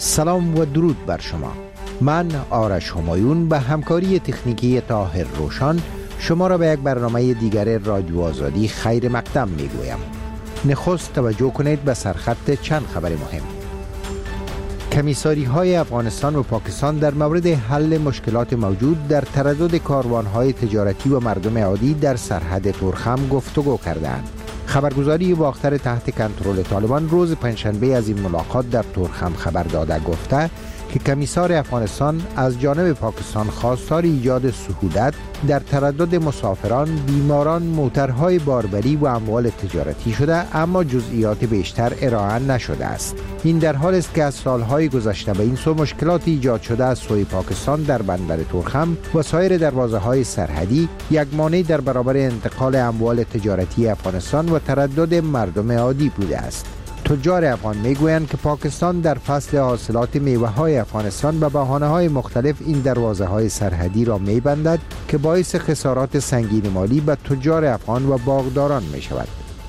سلام و درود بر شما. من آرش همایون به همکاری تکنیکی طاهر روشان شما را به یک برنامه دیگر رادیو آزادی خیر مقدم می گویم. نخست توجه کنید به سرخط چند خبر مهم. کمیساری های افغانستان و پاکستان در مورد حل مشکلات موجود در تردد کاروان های تجارتی و مردم عادی در سرحد تورخم گفتگو کردند. خبرگزاری باختر تحت کنترل طالبان روز پنجشنبه از این ملاقات در تورخم خبر داده گفته که کمیسار افغانستان از جانب پاکستان خواستار ایجاد سهولت در تردد مسافران، بیماران، موترهای باربری و اموال تجارتی شده، اما جزئیات بیشتر ارائه نشده است. این در حال است که از سالهای گذشته به این سو مشکلات ایجاد شده از سوی پاکستان در بندر تورخم و سایر دروازه‌های سرحدی یک مانع در برابر انتقال اموال تجارتی افغانستان و تردد مردم عادی بوده است. تجار افغان میگویند که پاکستان در فصل حاصلات میوه‌های افغانستان به بهانه‌های مختلف این دروازه‌های سرحدی را می‌بندد که باعث خسارات سنگین مالی به تجار افغان و باغداران می‌شود.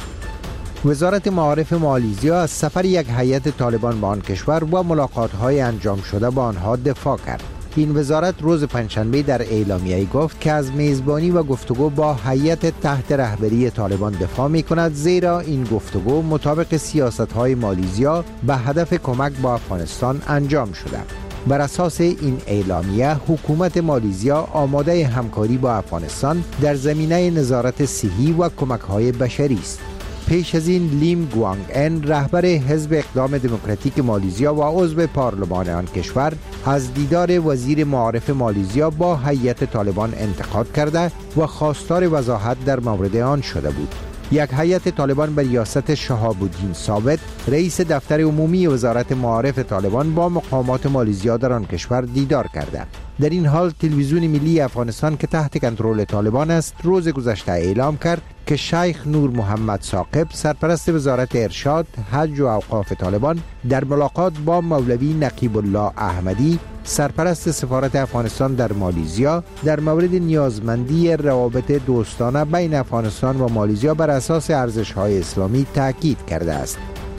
وزارت معارف مالیزیا از سفر یک هیئت طالبان به آن کشور و ملاقات‌های انجام شده با آنها دفاع کرد. این وزارت روز پنجشنبه در اعلامیه‌ای گفت که از میزبانی و گفتگو با هیئت تحت رهبری طالبان دفاع می‌کند، زیرا این گفتگو مطابق سیاست‌های مالیزیا به هدف کمک با افغانستان انجام شده. بر اساس این اعلامیه حکومت مالیزیا آماده همکاری با افغانستان در زمینه نظارت صحی و کمک‌های بشری است. پیش از این لیم گوانگ ان رهبر حزب اقدام دموکراتیک مالیزیا و عضو پارلمان آن کشور از دیدار وزیر معارف مالیزیا با هیئت طالبان انتقاد کرده و خواستار وضاحت در مورد آن شده بود. یک هیئت طالبان به ریاست شهاب الدین ثابت رئیس دفتر عمومی وزارت معارف طالبان با مقامات مالیزیا در آن کشور دیدار کرده. در این حال تلویزیون ملی افغانستان که تحت کنترل طالبان است روز گذشته اعلام کرد که شیخ نور محمد ثاقب سرپرست وزارت ارشاد، حج و اوقاف طالبان در ملاقات با مولوی نقیب الله احمدی سرپرست سفارت افغانستان در مالیزیا در مورد نیازمندی روابط دوستانه بین افغانستان و مالیزیا بر اساس ارزش‌های اسلامی تاکید کرده است.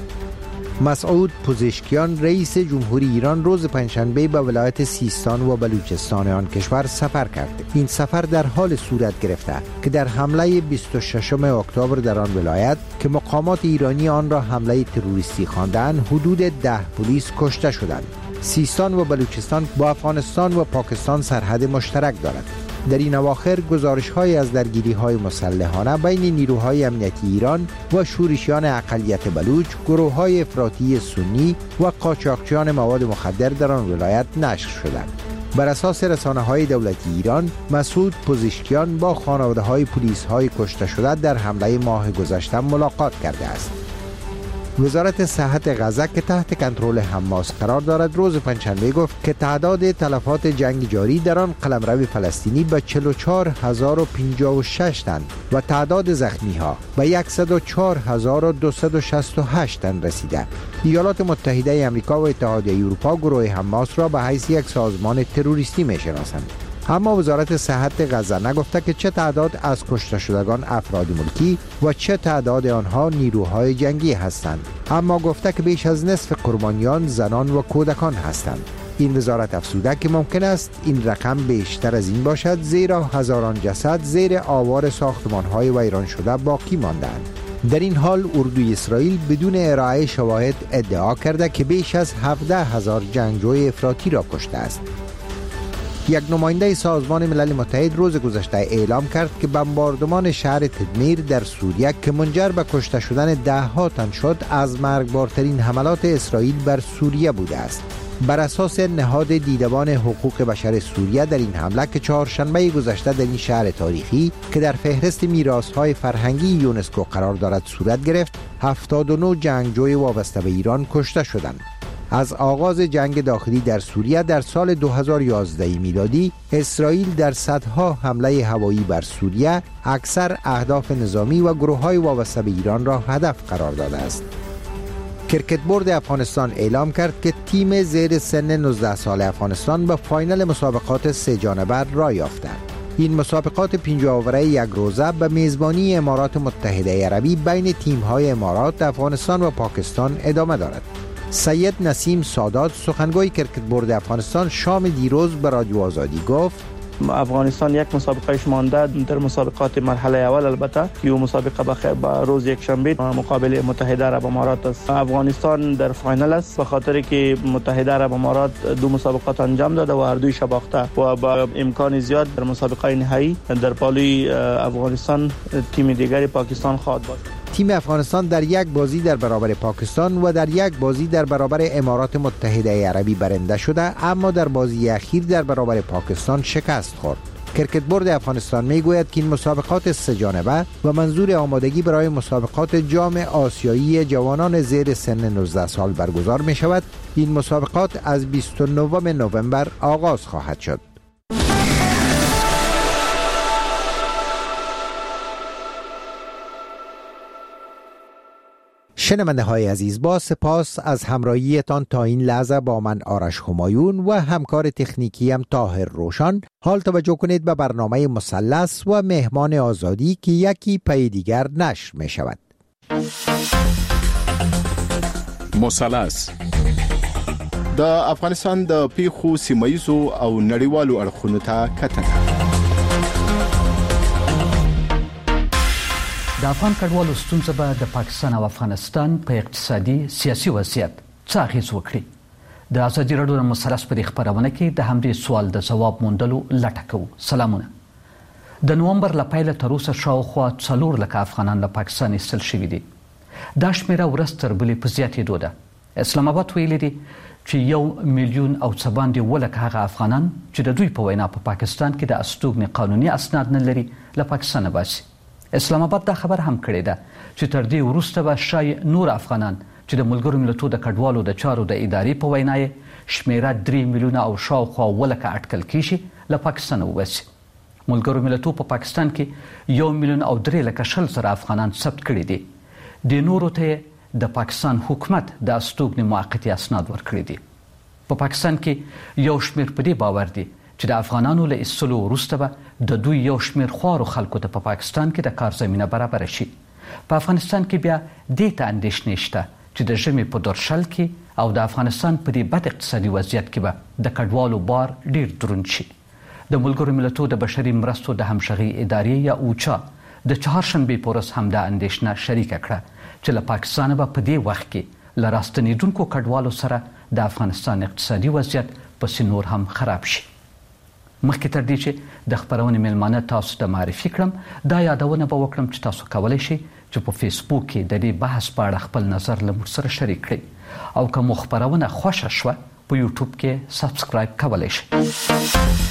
مسعود پزشکیان رئیس جمهوری ایران روز پنجشنبه به ولایت سیستان و بلوچستان آن کشور سفر کرد. این سفر در حال صورت گرفته که در حمله 26 اکتبر در آن ولایت که مقامات ایرانی آن را حمله تروریستی خواندند حدود 10 پلیس کشته شدند. سیستان و بلوچستان با افغانستان و پاکستان سرحد مشترک دارد. در این اواخر گزارش‌های از درگیری‌های مسلحانه بین نیروهای امنیتی ایران و شورشیان اقلیت بلوچ، گروه‌های افراطی سنی و قاچاقچیان مواد مخدر در آن ولایت نشر شدند. بر اساس رسانه‌های دولتی ایران، مسعود پزشکیان با خانواده‌های پلیس‌های کشته شده در حمله ماه گذشته ملاقات کرده است. وزارت صحت غزه که تحت کنترل حماس قرار دارد روز پنجشنبه گفت که تعداد تلفات جنگ جاری در آن قلمرو فلسطینی به 44056 تن و تعداد زخمی‌ها به 104268 تن رسیده. ایالات متحده آمریکا و اتحادیه اروپا گروه حماس را به حیث یک سازمان تروریستی می‌شناسند. اما وزارت صحت غزه نگفته که چه تعداد از کشته شدگان افراد ملکی و چه تعداد آنها نیروهای جنگی هستند، اما گفته که بیش از نصف قربانیان زنان و کودکان هستند. این وزارت افزوده که ممکن است این رقم بیشتر از این باشد، زیرا هزاران جسد زیر آوار ساختمان‌های ویران شده باقی ماندند. در این حال اردوی اسرائیل بدون ارائه شواهد ادعا کرده که بیش از 17,000 جنگجوی افراطی را کشته است. یک نماینده سازمان ملل متحد روز گذشته اعلام کرد که بمباردمان شهر تدمیر در سوریه که منجر به کشته شدن 10 تن شد از مرگبارترین حملات اسرائیل بر سوریه بوده است. بر اساس نهاد دیدبان حقوق بشر سوریه در این حمله که چهارشنبه گذشته در این شهر تاریخی که در فهرست میراث‌های فرهنگی یونسکو قرار دارد صورت گرفت، 79 جنگجوی وابسته به ایران کشته شدند. از آغاز جنگ داخلی در سوریه در سال 2011 میلادی اسرائیل در صدها حمله هوایی بر سوریه اکثر اهداف نظامی و گروه‌های وابسته به ایران را هدف قرار داده است. کرکت بورد افغانستان اعلام کرد که تیم زیر سن 19 سال افغانستان به فاینال مسابقات 3 جانبه راه یافته. این مسابقات 5 آوره یک روزه به میزبانی امارات متحده عربی بین تیم‌های امارات، افغانستان و پاکستان ادامه دارد. سید نسیم سادات سخنگوی کرکت بورد افغانستان شام دیروز به رادیو آزادی گفت افغانستان یک مسابقه مانده در مسابقات مرحله اول، البته یو مسابقه به روز یک شنبه مقابل متحده عرب امارات است. افغانستان در فاینال است به خاطر که متحده عرب امارات دو مسابقات انجام داده و هر دوی باخته و با امکان زیاد در مسابقه نهایی در پالوی افغانستان تیم دیگری پاکستان خواهد بود. تیم افغانستان در یک بازی در برابر پاکستان و در یک بازی در برابر امارات متحده عربی برنده شده، اما در بازی اخیر در برابر پاکستان شکست خورد. کرکت بورد افغانستان میگوید که این مسابقات سه جانبه و منظور آمادگی برای مسابقات جام آسیایی جوانان زیر سن 19 سال برگزار می شود. این مسابقات از 29 نوامبر آغاز خواهد شد. شنونده های عزیز، با سپاس از همراهیتان تا این لحظه با من آرش همایون و همکار تکنیکیم طاهر روشن. حال توجه کنید به برنامه مثلث و مهمان آزادی که یکی پی دیگر نشر می شود. مثلث د افغانستان د پیښو سیمایزو او نړیوالو اړخونو ته کتنه. د افغان کډوالو ستونزه به د پاکستان او افغانستان په اقتصادي سیاسي وضعیت څه اغیز وکړي؟ د ازادي راډیو د مثلث په خبرونه کې د همدې سوال د جواب موندلو لټه کوو. سلامونه. د نومبر له پیله تر اوسه شاوخوا 4 لکه افغانان له پاکستان ایستل شوي دي. دا شمیره ورځ تر بلې په زیاتېدو ده. اسلام آباد ویلي دي چې 1 میلیون او څه باندې ولکه هغه افغانان چې د دوی په وینا په پاکستان کې د استوګنې قانوني اسناد نه لري له پاکستان باسي. اسلام آباد دا خبر هم کړی ده چې تر دې وروسته به شاید نور افغانان چې د ملګرو ملتونو د کډوالو د چارو د ادارې په وینا یې شمیره 3 میلیونه او شاوخوا ولکه اټکل کیږي له پاکستان وباسي. ملګرو ملتونو په پاکستان کې 1 میلیون او 3 لکه شل زره افغانان ثبت کړي دي. د نورو ته د پاکستان حکومت د استوګنې موقتی اسناد ورکړي دي. په پاکستان کې یو شمیر په دې باور دي چې د افغانانو له ایستلو وروسته به د دوی یو شمیر خوارو خلکو ته په پاکستان کې د کار زمینه برابر شي. په افغانستان کې بیا دې ته اندېښنې شته چې د ژمي په دورشل کې او د افغانستان په دې بد اقتصادي وضعیت کې به د کډوالو بار ډیر دروند شي. د ملګرو ملتونو د بشري مرستو د همغږي ادارې یا اوچا د چهارشنبې په ورځ همدا اندېښنه شریکه کړه چې له پاکستان به په دې وخت کې له راستنېدونکو کډوالو سره د افغانستان اقتصادي وضعیت پسې نور هم خراب شي. مخکې تر دې چې د خبرونې میلمانه تاسو ته معرفي کړم، دا یادونه به وکړم چې تاسو کولی شئ چې په فیسبوک کې د دې بحث په اړه خپل نظر له موږ سره شریک کړئ او که مو خبرونه خوښه شوه په یوټیوب کې سبسکرایب کولی شئ.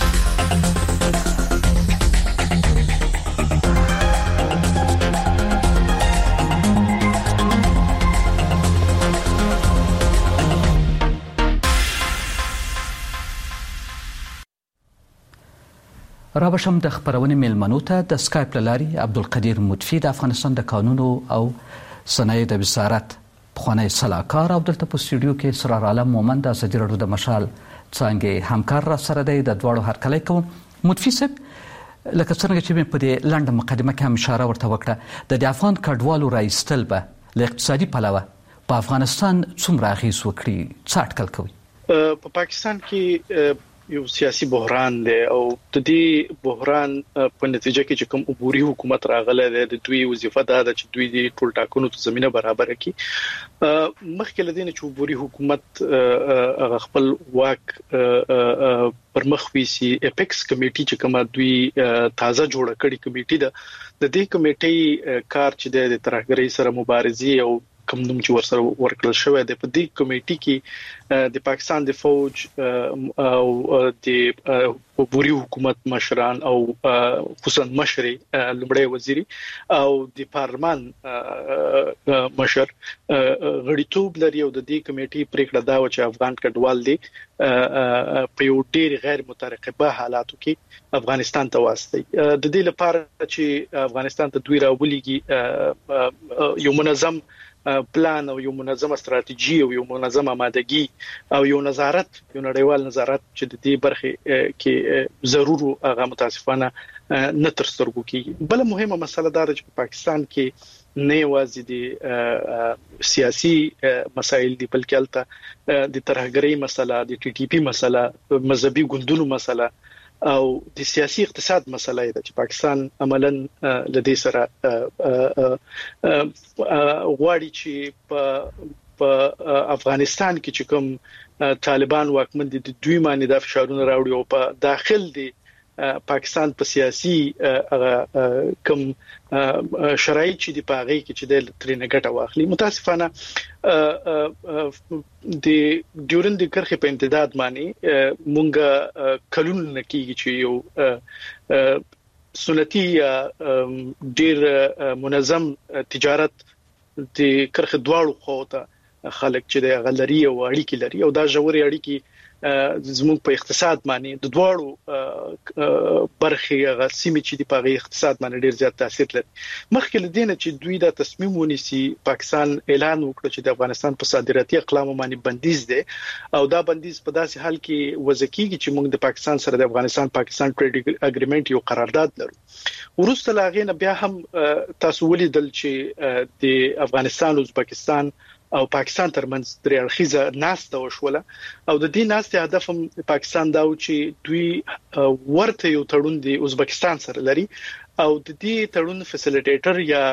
رابشم د خبرونې میلمنو ته د سکایپ لاري عبدالقدیر مدفي د افغانستان د قانونو او صنایع د وزارت پخوانی سلاکار او دلته په سټوډیو کې سرار عالم مومند د ازادي راډیو د مشال څنګه همکار را سره دی. د دواړو هرکلی کوم. مدفي صاحب، لکه څنګه چې په دې لنډه مقدمه کې هم اشاره ورته وکړه، د افغان کډوالو راایستل به له اقتصادي پلوه په افغانستان څومره اغیز وکړي؟ څه اټکل کوي؟ په پاکستان کې یو سیاسي بحران دی او د دې بحران په نتیجه کې چې کوم عبوري حکومت راغله د دوی وظیفه ده چې دوی د ټول ټاکنو ته زمينه برابر کړي. مخکې لدین چې عبوري حکومت خپل واک پر مخ ویسي اپیکس کمیټي چې کومه دوی تازه جوړه کړې کمیټي ده، د دې کمیټي کار چې د ترهګرۍ سره مبارزه او کوم نوم چې ورسره ورکړل شوی دی، په دې کمیټي کې د پاکستان د فوج او د عبوري حکومت مشران او خصوصا مشري لومړی وزیري او د پارلمان مشر غړیتوب لري او د دې کمیټي پریکړه دا و چې افغان کډوال دي په یو ډیر غیر مترقبه حالاتو کې افغانستان ته واسطي. د دې لپاره چې افغانستان ته دوی راولېږي یو منظم پلان او یو منظمه استراتیژي او یو منظمه آمادګي او یو نظارت، یو نړیوال نظارت چې د دې برخه کې ضروري هغه متاسفانه نه تر سترګو کیږي. بل مهمه مسله دا ده چې په پاکستان کې نه یوازې د سیاسي مسایل دي بلکې البته د ترهګرۍ مسله، د ټي ټي پی مسله، مذهبي ګوندونو مسله او د سیاسي اقتصاد مسله ده چې پاکستان عملاً لدې سره غواړي چې په افغانستان کې چې کوم طالبان واکمن دي دوی باندې د فشارونو راوړي او په داخل دي پاکستان په سیاسي کوم شرایط چې دی په هغه کې چې د ترینه ګټه واخلي. متاسفانه د ډیورند کرخه په امتداد باندې مونږه کلون نکیږي چې یو سنتي ډیر منظم تجارت د کرخه دواړو خواته خلک چې د غلري او اړیکې لري او دا ژورې اړیکې زموږ په اقتصاد باندې د دواړو برخې غسیمې چې د پاغي اقتصاد باندې ډیر زیات تاثیر لري. مخکې لدینه چې دوی دا تصمیم ونیسي پاکستان اعلان وکړ چې د افغانستان په صادراتي اقلام باندې بندیز ده او دا بندیز په داسې حال کې وځکیږي چې موږ د پاکستان سره د افغانستان ټریډ اګریمنت یو قرارداد لرو. ورسته لاغې نه بیا هم تاسو ولیدل چې د افغانستان او ازبکستان او پاکستان ترمنځ درې اړخیزه ناسته وشوله او د دې ناسته هدف هم پاکستان دا و چې دوی ورته یو تړون دی ازبکستان سره لري او د دې تړون فیسیلیټیټر یا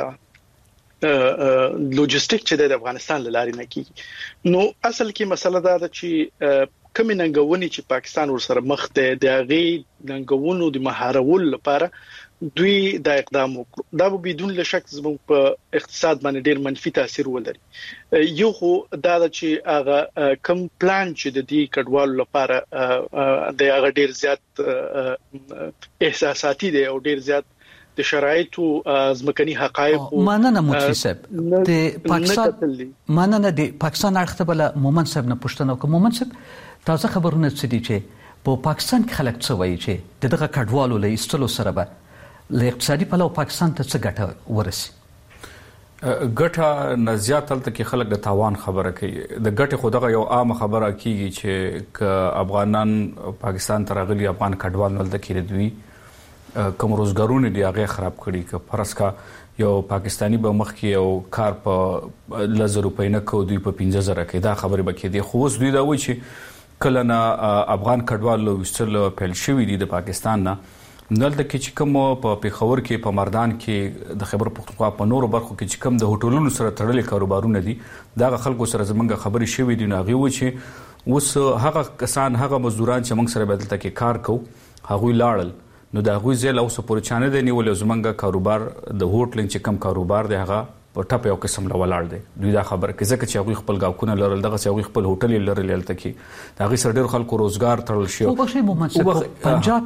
لوجستیک چې د افغانستان لاري نه کیږي. نو اصل کې مسله دا ده چې کوم ننګونی چې پاکستان ورسره مخ ته د هغه ننګونو د مهارول لپاره دوی دا اقدام وکړ. دا به بدون شک زموږ په اقتصاد باندې ډیر منفي تاثیر ولري. یو خو دا چې هغه کم پلان چې د دې کډوالو لپاره د هغه ډیر زیات احساساتي دی او ډیر زیات د شرایطو ځمکني حقایق ماننه مفتی صاحب د پاکستان ماننه د پاکستان اړخته بل مومن صاحب نه پوښتنه کوم. مومن صاحب تازه خبرونه څه دي چې په پاکستان کې خلک څه وایي چې دغه کډوالو له ایستلو سره به له اقتصادي پلوه پاکستان ته څه ګټه ورسي؟ ګټه نه زیات هلته کې خلک د تاوان خبره کوي. د ګټې خو دغه یو عامه خبره کیږي چې افغانان پاکستان ته راغلي افغان کډوال هلته کې دوی کوم روزګارونه دي هغه خراب کړي. که فرض کا یو پاکستانی به مخ کې یو کار په 1000 روپۍ نه کو دوی په 15000 کې دا خبره بکې دي. خو اوس دوی دا وایي چې کله نه افغان کډوال وستل پیل شوی دي د پاکستان نه نلته کې چې کوم په پیښور کې په مردان کې د خیبر پختونخوا په نورو برخو کې چې کوم د هوټلونو سره تړلې کاروبارونه دي دا خلکو سره زمونږ خبرې شوې دي. نو هغه و چې اوس هغه کسان هغه مزدوران چې موږ سره بدلته کې کار کو هغه لاړل نو دا غوي زل اوس پورې چانه دی نیول زمونږ کاروبار د هوټلین چې کوم کاروبار دی هغه په ټاپ یو قسم لا ولاړ دی. دوی دا خبره کې ځکه چې هغه خپل گاوکونه لرل دغه هغه خپل هوټل لرل لته کې دا هغه سره ډېر خلکو روزګار تړل شي. او بخښي مومن پنجاب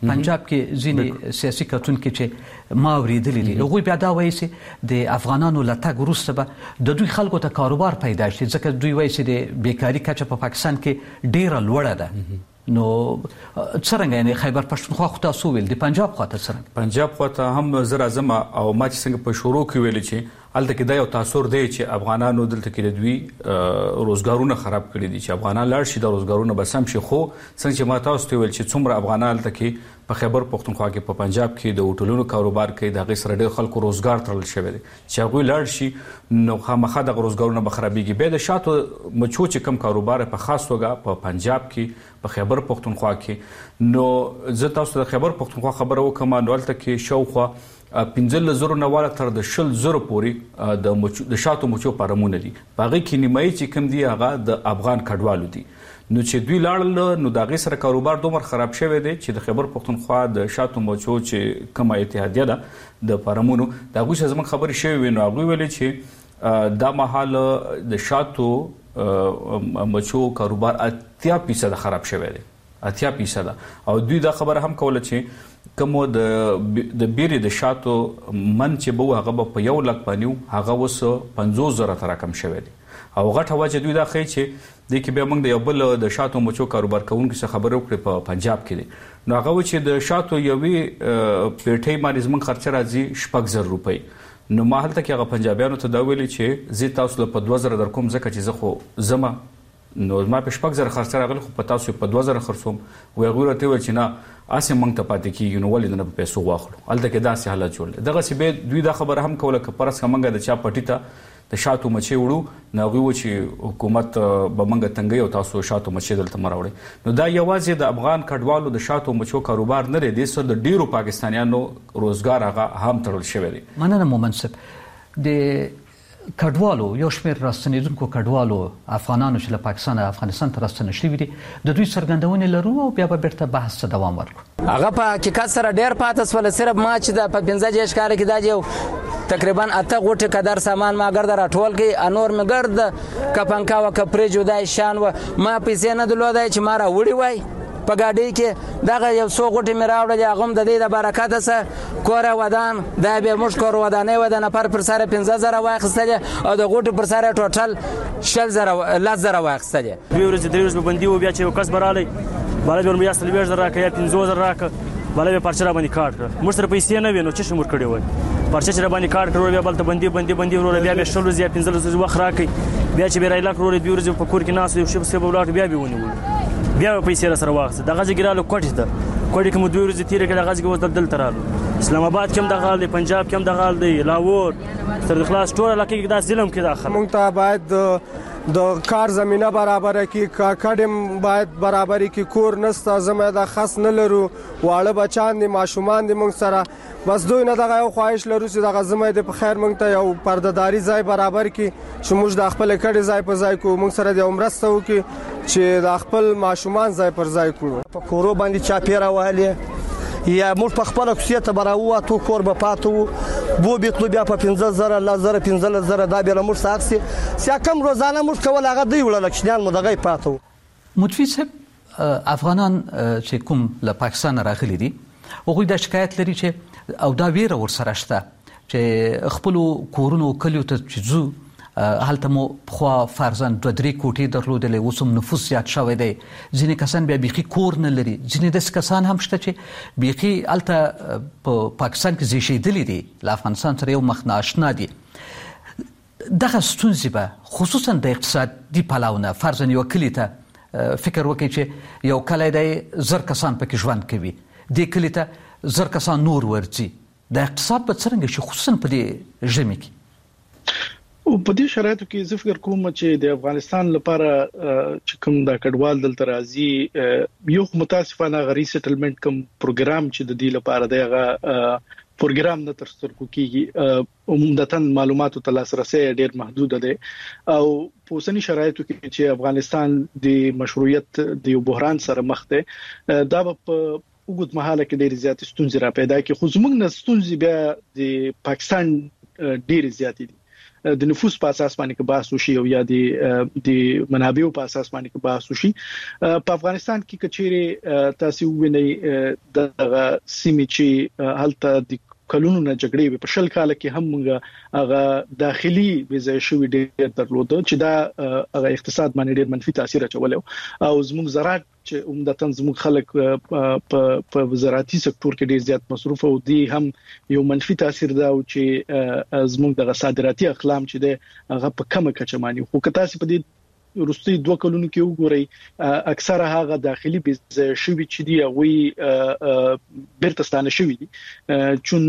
کې ځینې سیاسي کتونکو چې ما اوریدلې دي هغه بیا دا وایي چې د افغانانو لټګ وروسته به د دوی خلکو ته کاروبار پیدا شي ځکه دوی وایي چې د بیکاری کچه په پاکستان کې ډېره لوړه ده. نو څنګه یعنی خیبر پښتونخوا خو تاسو ویل دی پنجاب خواته څنګه پنجاب خواته هم زر اعظم او ما چې څنګه په شروع کې ویل چې الته کې دا یو تاثیر دی چې افغانانو دلته کې دوی روزګارونه خراب کړي دي چې افغانان لاړ شي د روزګارونه به سم شي. خو څنګه چې ما تاسو ته ویل چې څومره افغانان دلته کې په خیبر پښتونخوا کې په پنجاب کې د هوټلونو کاروبار کوي د هغه سره ډېر خلکو روزګار تړل شوی دی چې هغه لاړ شي نو خامخا د روزګارونه به خرابېږي. به د شاتو مچو چې کم کاروبار په خاص توګه په پنجاب کې په خیبر پښتونخوا کې نو زه تاسو د خیبر پښتونخوا خبره وکم نو الته کې شاوخوا 15,000 نه تر د 20,000 پورې د شاتو مچو پرمونه دي. باغی کې نیمایي چې کم دی هغه د افغان کډوالو دي. نو چې دوی لاړل نو دا غي سره کاروبار دومره خراب شوی دی چې د خیبر پښتونخوا د شاتو مچو چې کومه اتحادیه ده د پرمونو دا غوښه زموږ خبرې شوی نو هغه ویل چې دا محل د شاتو مچو کاروبار 80% خراب شوی دی 80%. او دوی دا خبره هم کوله چې کوم د بیرې د شاتو من چې به هغه په 1 لک پنیو هغه وس 50,000 تر کم شوی دی. او غټه واجه دوی دا خی چې د کې به موږ د یو بل د شاتو مچو کاروبار کوونکو څخه خبرو کړې په پنجاب کې دي نو هغه چې د شاتو یوې پیټۍ باندې زموږ خرچه راځي 6,000 روپۍ. نو ما هلته کې هغه پنجابیانو ته دا ویلي چې زه تاسو له 2,000 در کوم ځکه چې زه خو زما نو ما په 6000 خرڅ راغلی خو په تاسو په 2000 خرڅوم وی غوړه ته و چې نه اسه مونږ ته پاتې کیږي نو ولې نه په پیسو واخلو الته کې داسې حالت جوړ دغه سی به دوی دا خبره هم کوله ک پرس همغه د چا پټی ته د شاتو مچي وړو نو غوي چې حکومت به منګه تنګي او تاسو شاتو مچي دلته مراوړي نو دا یوازې د افغان کډوالو د شاتو مچو کاروبار نه لري د سر د ډیرو پاکستانیانو روزګار هغه هم تړل شوی دی مننه مومنصب د کډوالو یو شمېر راستنیدونکو کډوالو افغانانو چې له پاکستان او افغانستان ته راستنه شوي دي د دوی څرګندونې لرو او بیا به بیرته بحث ته دوام ورکړو هغه په حقیقت سره ډېر پاتې شول صرف ما چې د په 15 ښکار کې دا یو تقریبا 8 غوټه قدر سامان ما ګرد راټول کې انور مې ګرد کپنکا و کپری جدای شان و ما پیسې نه درلودای چې ما را وړي وای په gaadi کې دغه یو څو غوټه مې راوړل هغه د دې د برکت سره کور ودان دا به موږ کور ودانې ودان پر سره 15000 واخستل او د غوټه پر سره ټوټل 10000 واخستل دوی ورځ درې ورځې بندي و بیا چې کس برالي بالا به بیا 30000 راکې یا 15000 راکې بالا به پرچا باندې کارت کړ موږ سره پیسې نه وینو چې شمور کړی وای پرچا چې باندې کارت کړو بیا بل ته بندي ورو بیا به 16 یا 15 وخت راکې بیا چې بیرای لاک ورو دوی ورځې په کور کې ناس یو شپ سبب لاټ بیا به ونیول بیا پیسې سره واخصه دغه ځګرالو کوټه ده کوټه کوم دوی ورځې تیر کې دغه ځګ وځ دل ترالو اسلام آباد کې هم دغه دی پنجاب کې هم دغه دی لاهور تر خلاص ټول علاقې کې دا ظلم کې داخله مونږ ته باید د کار زمينه برابر کې کډم باید برابر کې کور نسته زمه د خاص نه لرو واړه بچان دي ماشومان دي مونږ سره بس دوی نه دغه یو خواهش لرو چې دغه زمه د په خیر مونږ ته یو پردهداري ځای برابر کې چې موږ د خپل کډي ځای په ځای کو مونږ سره د عمرسته وکي چې د خپل ماشومان ځای پر ځای کو په کورو باندې چا پیرا وهلې یا موږ په خپل کوڅه براوه تو کور به پاتو بو بیتلو بیا په 15000 لزر 15000 دا به موږ ساکسي سیا کم روزانه موږ کول هغه دی وړل کښنان مو دغه پاتو متفیصب افغانان چې کوم له پاکستان راغلي دي هغه د شکایت لري چې او دا ویره ورسره شته چې خپل کورونو کلیو ته چزو هلته مو خو فرزند 2-3 کوټې درلودلې اوسم نفوس زیات شوی دی ځینې کسان بیا بيخي کور نه لري ځینې د کسان هم شته چې بيخي هلته په پاکستان کې زیشیدلې دي له افغانستان سره یو مخ ناشنا دي دغه ستونزې به خصوصا د اقتصادي پلاونه فرزند یو کلی ته فکر وکړي چې یو کلی دی 1000 کسان پکې ژوند کوي د کلی ته 1000 کسان نور ورځي د اقتصاد په څرنګه شي خصوصا په دې ژمي کې او په دې شرایطو کې زه فکر کوم چې د افغانستان لپاره چې کوم د کډوال دلته راځي یو متاسفانه غری سټلمنت کوم پروګرام چې د دې لپاره دغه پروګرام نه تر سترګو کیږي عموماً معلوماتو ته لاسرسي ډېر محدود ده او په اوسنی شرایطو کې چې افغانستان د مشروعیت د یو بحران سره مخ ده دا په وګت مهاله کې ډېر زیات ستونزې را پیدا کی خو زموږ نه ستونزې بیا د پاکستان ډېر زیات دي د نفوس په اساس باندې کې بحث وشي او یا د منابعو په اساس باندې کې بحث وشي په افغانستان کې کچېره تاسو وینئ د سیمې چې هلته د کلونو نه جګړې په شل کال کې هم موږ هغه داخلي ویزه شوې ډېر درلوده چې دا هغه اقتصاد باندې ډېر منفي تاثیر اچول او زموږ زراعت چې عمدتاً زموږ خلک په زراعتي سکتور کې ډېر زیات مصروف او دي هم یو منفي تاثیر دا او چې زموږ د صادراتي اقلام چې ده هغه په کمه کچه مانی خو که تاسو په دې وروستي 2 کلونو کې وګورئ اکثره هغه داخلي ویزه شوې چې دی هغه بیرته ستانه شوې دي چون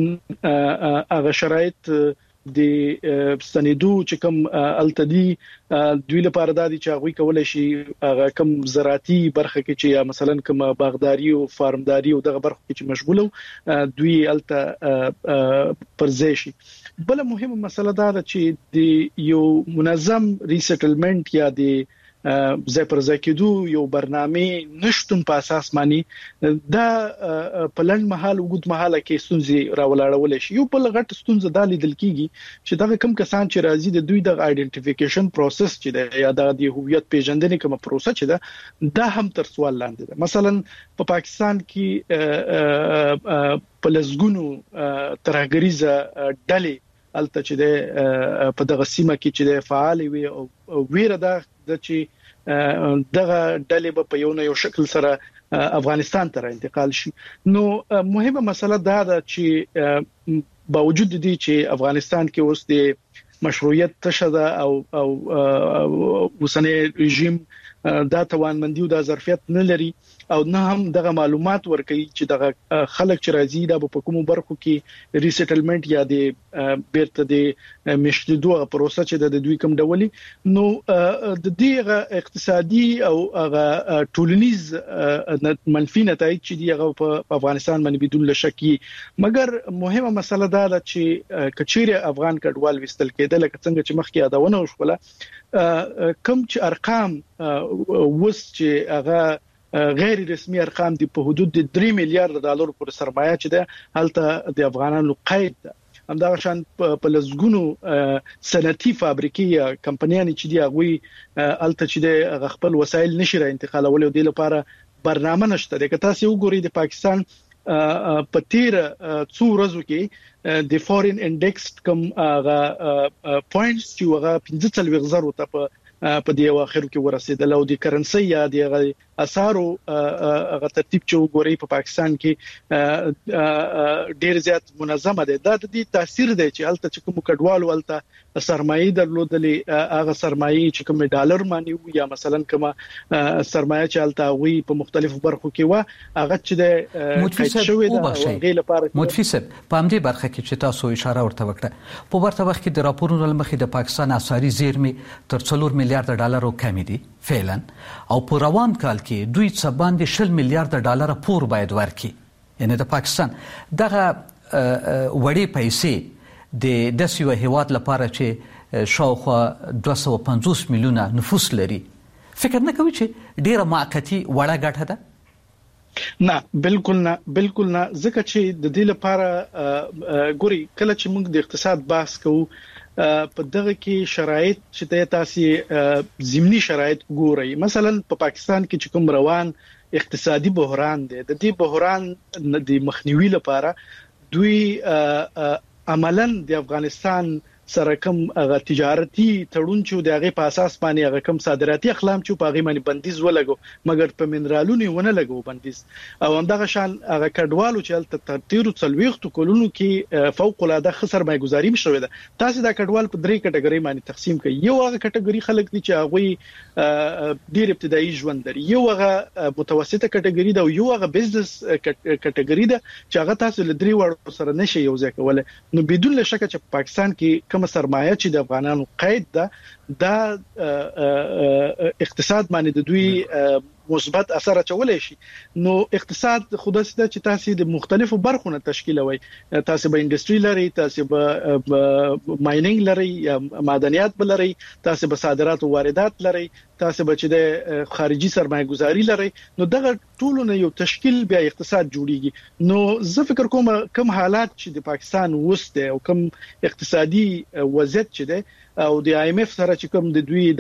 هغه شرایط د سندو چې کوم التدی دوی لپاره د چې هغه کولای شي هغه کوم زراعتي برخه کې چې مثلا کوم باغداري او فارمداري او دغه برخه کې چې مشغوله دوی الته پرځای شي بل مهمه مسله دا ده چې د یو منظم ریسټلمنت یا د ځای پر ځای کېدو یو برنامه نشټون په اساس باندې دا په لنډ مهال وګد مهاله کې ستونزې راولاړول شي یو بل غټ ستونزه د لیدل کیږي چې دا کوم کسان چې راځي د دوی د آیډنټیفیکیشن پروسس چې د یا د هویت پیژندنې کوم پروسه چې ده دا هم تر سوال لاندې ده مثلا په پاکستان کې په لزګونو ترهګریزه ډلې الته چې د په دغه سیمه کې چې د فعال وي او ویره ده چې دغه ډلې په یو شکل سره افغانستان ته انتقال شي نو مهمه مسله دا ده چې باوجود دي چې افغانستان کې اوس د مشروعیت تشده او وسنه رژیم دا توانمندي او د ظرفیت نه لري او نه هم دغه معلومات ورکړي چې دغه خلک چې راځي دا په کومو برخو کې ریسټلمنت یا د بیرته د مشتدو پروسه چې د دوی کوم ډولي نو د دې اقتصادي او هغه ټولنیز منفي نتایج چې دی هغه په افغانستان باندې بدون شکی مګر مهمه مسله دا ده چې کچيره افغان کډوال وستل کېدل لکه څنګه چې مخکې یادونه وشوله کوم چې ارقام وس چې هغه غیر رسمي ارقام دي په حدود د 3 میلیارډ ډالر پر سرمایه چې ده هلته د افغانانو قید ده همدا شان په لزګونو صنعتي فابریکې یا کمپنیانې چې دی هغه هلته چې د خپل وسایل نشي را انتقالول او د لپاره برنامه نشته د تاسو وګورئ د پاکستان په تیر څو ورځو کې د فورین انډیکس کوم پوینټس چې هغه 15,000 په دی اخر کې ورسېدل او د کرنسي یا د اسعارو هغه ترتیب چې وګورئ په پاکستان کې ډیر زیات منظمه ده دا د دې تاثیر دی چې الته چې کوم کډوالو الته سرمایه درلودلې هغه سرمایه چې کوم ډالر مانی یا مثلا کوم سرمایه چې الته وي په مختلفو برخو کې و هغه چې د متفق شوی دا غي لپاره متفق په همدې برخه کې چې تاسو اشاره ورته وکړه په ورته وخت کې د راپورونو لمخې د پاکستان اسعاري زیرمې تر 4 میلیارډ ډالر کم دي فعلا او په روان کال کې دوی څه باندې 10 میلیارډ ډالر پور باید ورکړي یعنی د پاکستان دغه وړي پیسې د داسې هیواد لپاره چې شاوخوا 250 میلیونه نفوس لري فکر نه کوي چې ډیره موقتی وړه ګټه ده نه بالکل نه ځکه چې د دې لپاره ګوري کله چې موږ د اقتصاد بحث کوو په دغه کې شرایط چې تاسو زمینی شرایط ګورئ مثلا په پاکستان کې چې کوم روان اقتصادي بحران دی د دې بحران د مخنیوي لپاره دوی عملاً د افغانستان سره کوم تجارتي تړون چې د هغه په اساس باندې هغه کوم صادراتي اقلام چې په هغه باندې بندیز ولګو مګر په منرالونو ونه لګو بندیز او همدغه شان هغه کډوالو چې تل تیرو څلويختو کولونو کې فوق العاده خسر مایګزاري مشوي ده تاسو دا کډوال په درې کټګوري باندې تقسیم کړئ یو هغه کټګوري خلک دي چې هغه ډیر ابتدایي ژوند لري یو هغه متوسطه کټګوري ده او یو هغه بزنس کټګوري ده چې هغه تاسو له درې وړو سره نشي یو ځای کولای نو بدون شک چې پاکستان کې کوم سرمایه چې د افغانانو قید ده دا اقتصاد باندې د دوی مثبت اثر اچولای شي نو اقتصاد خودسته چې تاسو د مختلفو برخو نه تشکیلوي تاسو به انډستری لري تاسو به ماینینګ لري یا معدنیات بلري تاسو به صادرات او واردات لري تاسو به چې د خارجي سرمایه گذاري لري نو دغه ټول نه یو تشکیل بیا اقتصاد جوړیږي نو زه فکر کوم کوم حالات چې د پاکستان وسته او کوم اقتصادي وضعیت چې ده او د IMF سره چې کوم د دوی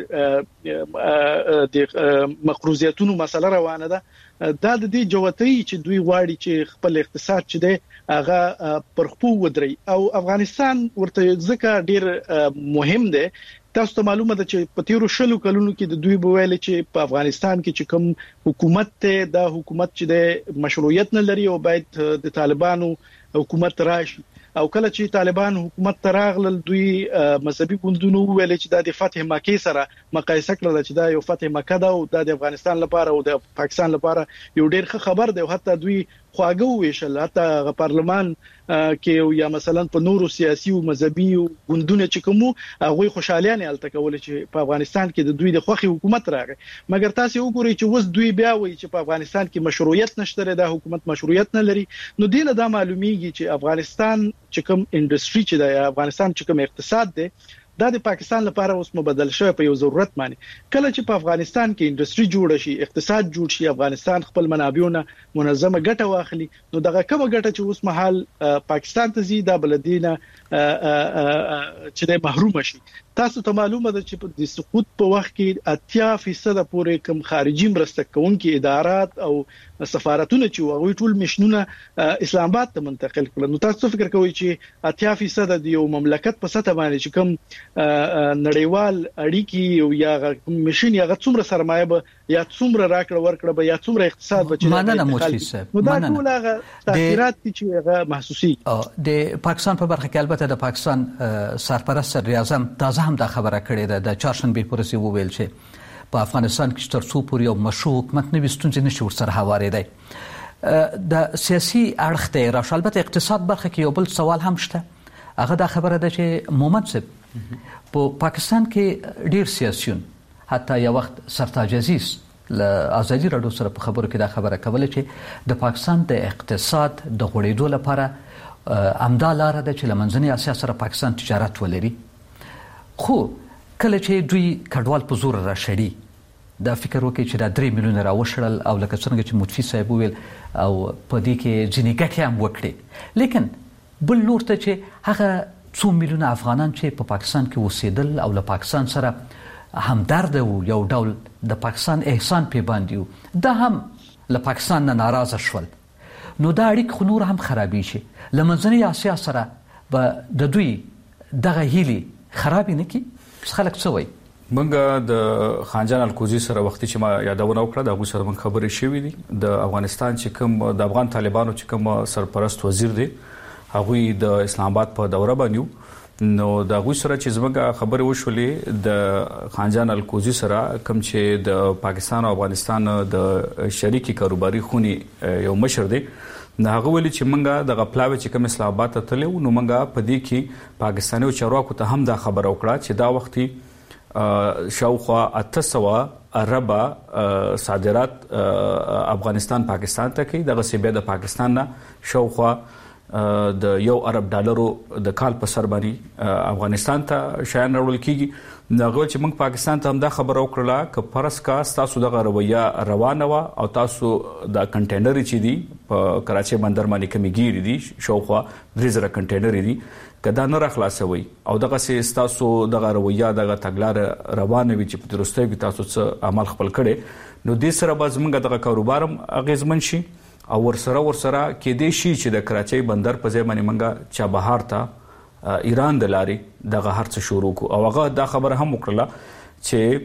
د مقروضیتونو مسله روانه ده دا د دې جوتۍ چې دوی غواړي چې خپل اقتصاد چې ده هغه پرخپو ودري او افغانستان ورته ځکه ډیر مهم ده تاسو ته معلومه ده چې په تیرو شلو کلونو کې د دوی بویل چې په افغانستان کې چې کوم حکومت ته دا حکومت چې د مشروعیت نه لري او باید د طالبانو حکومت راشي او کله چې طالبان حکومت تراغل دوی مذهبي ګوندونو ویل چې د فتح مکه سره مقایسه کړل چې دا یو فتح مکه ده او د افغانستان لپاره او د پاکستان لپاره یو ډیر ښه خبر دی او حتی دوی خواږه ویشل حتی پارلمان کې یا مثلا په نورو سیاسي او مذهبي ګوندونو چې کومو هغه خوشالیانه الته کول چې په افغانستان کې د دوی د خوخي حکومت راغی مګر تاسو وګورئ چې وس دوی بیا وایي چې په افغانستان کې مشروعیت نشته د حکومت مشروعیت نه لري نو دینه دا معلومیږي چې افغانستان چې کوم انډستری چې د افغانستان چې کوم اقتصاد دی دا د پاکستان لپاره اوس مبدل شوی په یو ضرورت باندې کله چې په افغانستان کې انډستری جوړ شي اقتصاد جوړ شي افغانستان خپل منابعونه منظمه ګټه واخلي نو دغه کومه ګټه چې اوس مهال پاکستان ته زی دا بلدینه چې د محروم شي تاسو ته معلومه ده چې د سقوط په وخت کې 80% پورې کم خارجي مرسته کوونکي ادارات او سفارتونه چې هغه ټول مشنونه اسلام آباد ته منتقل کړل. نو تاسو فکر کوئ چې 80% د یو مملکت په سطح باندې چې کوم نړیوال اړیکی یا مشن یا څومره سرمایه به یا څومره راکړه ورکړه به یا څومره اقتصاد به مننه مفتی صاحب. نو دا ټول هغه تاثیرات چې هغه محسوسي د پاکستان په برخه کې البته د پاکستان سرپرست صدر اعظم تازه هم دا خبره کړې ده د چهارشنبه پر ورځ وویل چې په افغانستان کې تر څو پورې یو مشروع حکومت نه وي ستونزې نشي ورسره هوارېدای. د سیاسي اړخ ته راشه البته اقتصاد برخه کې یو بل سوال هم شته. هغه دا خبره ده چې مومند صاحب په پاکستان کې ډیر سیاسيون حتی یو وخت سرتاج عزیز له ازادي رادیو سره په خبرو کې دا خبره کوله چې د پاکستان د اقتصاد د غوړېدو لپاره امدا لاره ده چې لمنځنۍ اسیا سره پاکستان تجارت ولري. خو کله چې دوی کډوال په زور راشړي دا فکر وکړي چې دا 3 میلیونه راوشړل او لکه څنګه چې متفی صاحب ویل او په دې کې ځینې ګټې هم وکړي، لیکن بل لور ته چې هغه 2 میلیونه افغانان چې په پاکستان کې اوسېدل او له پاکستان سره همدرد او یو ډول د پاکستان احسان پې باندې دا هم له پاکستان نه ناراضه شول. نو دا اړیکې خو نور هم خرابې شي. لمنځنۍ اسیا سره به د دوی دغه هیلې خرابې نه کړي. خلک څه وایي؟ منګه د خانجان الکوزي سره وختي چې ما یادونه وکړه د هغه سره من خبرې شوې دي. د افغانستان چې کوم د افغان طالبانو چې کوم سرپرست وزیر دی هغه د اسلام آباد په دوره باندې نو د هغه سره چې زموږه خبرې وشولې د خانجان الکوزي سره کوم چې د پاکستان او افغانستان د شریکي کاروباري خوني یو مشر دی نه هغه ویلي چې منګه د غپلاوي چې کوم اسلام آباد ته تلو نو منګه په دې کې پاکستاني چارواکو ته هم دا خبره وکړه چې دا وختي شاوخوا 800 اربه صادرات افغانستان پاکستان ته کوي. دغه سیبه د پاکستان نه شاوخوا د $1 ارب د کال په سر باندې افغانستان ته شایان راوړل کیږي. نغه چې موږ پاکستان ته هم دا خبره وکړه ک پرس کا تاسو دغه رویه روانه وا او تاسو د کنټینر چې دی په کراچي بندر باندې کمیګيري دي شاوخوا 3000 کنټینر دي کدا نه راخلاصوي او دغه سي تاسو دغه رویه دغه تګلار روانه وي چې په درسته کې تاسو څه عمل خپل کړي نو د سره باز موږ دغه کاروبارم اغیزمن شي او ورسره کې دې شي چې د کراچي بندر په ځای باندې منګه چا بهار ته ایران د لاري دغه هرڅ شروع کو او هغه دا خبره هم وکړه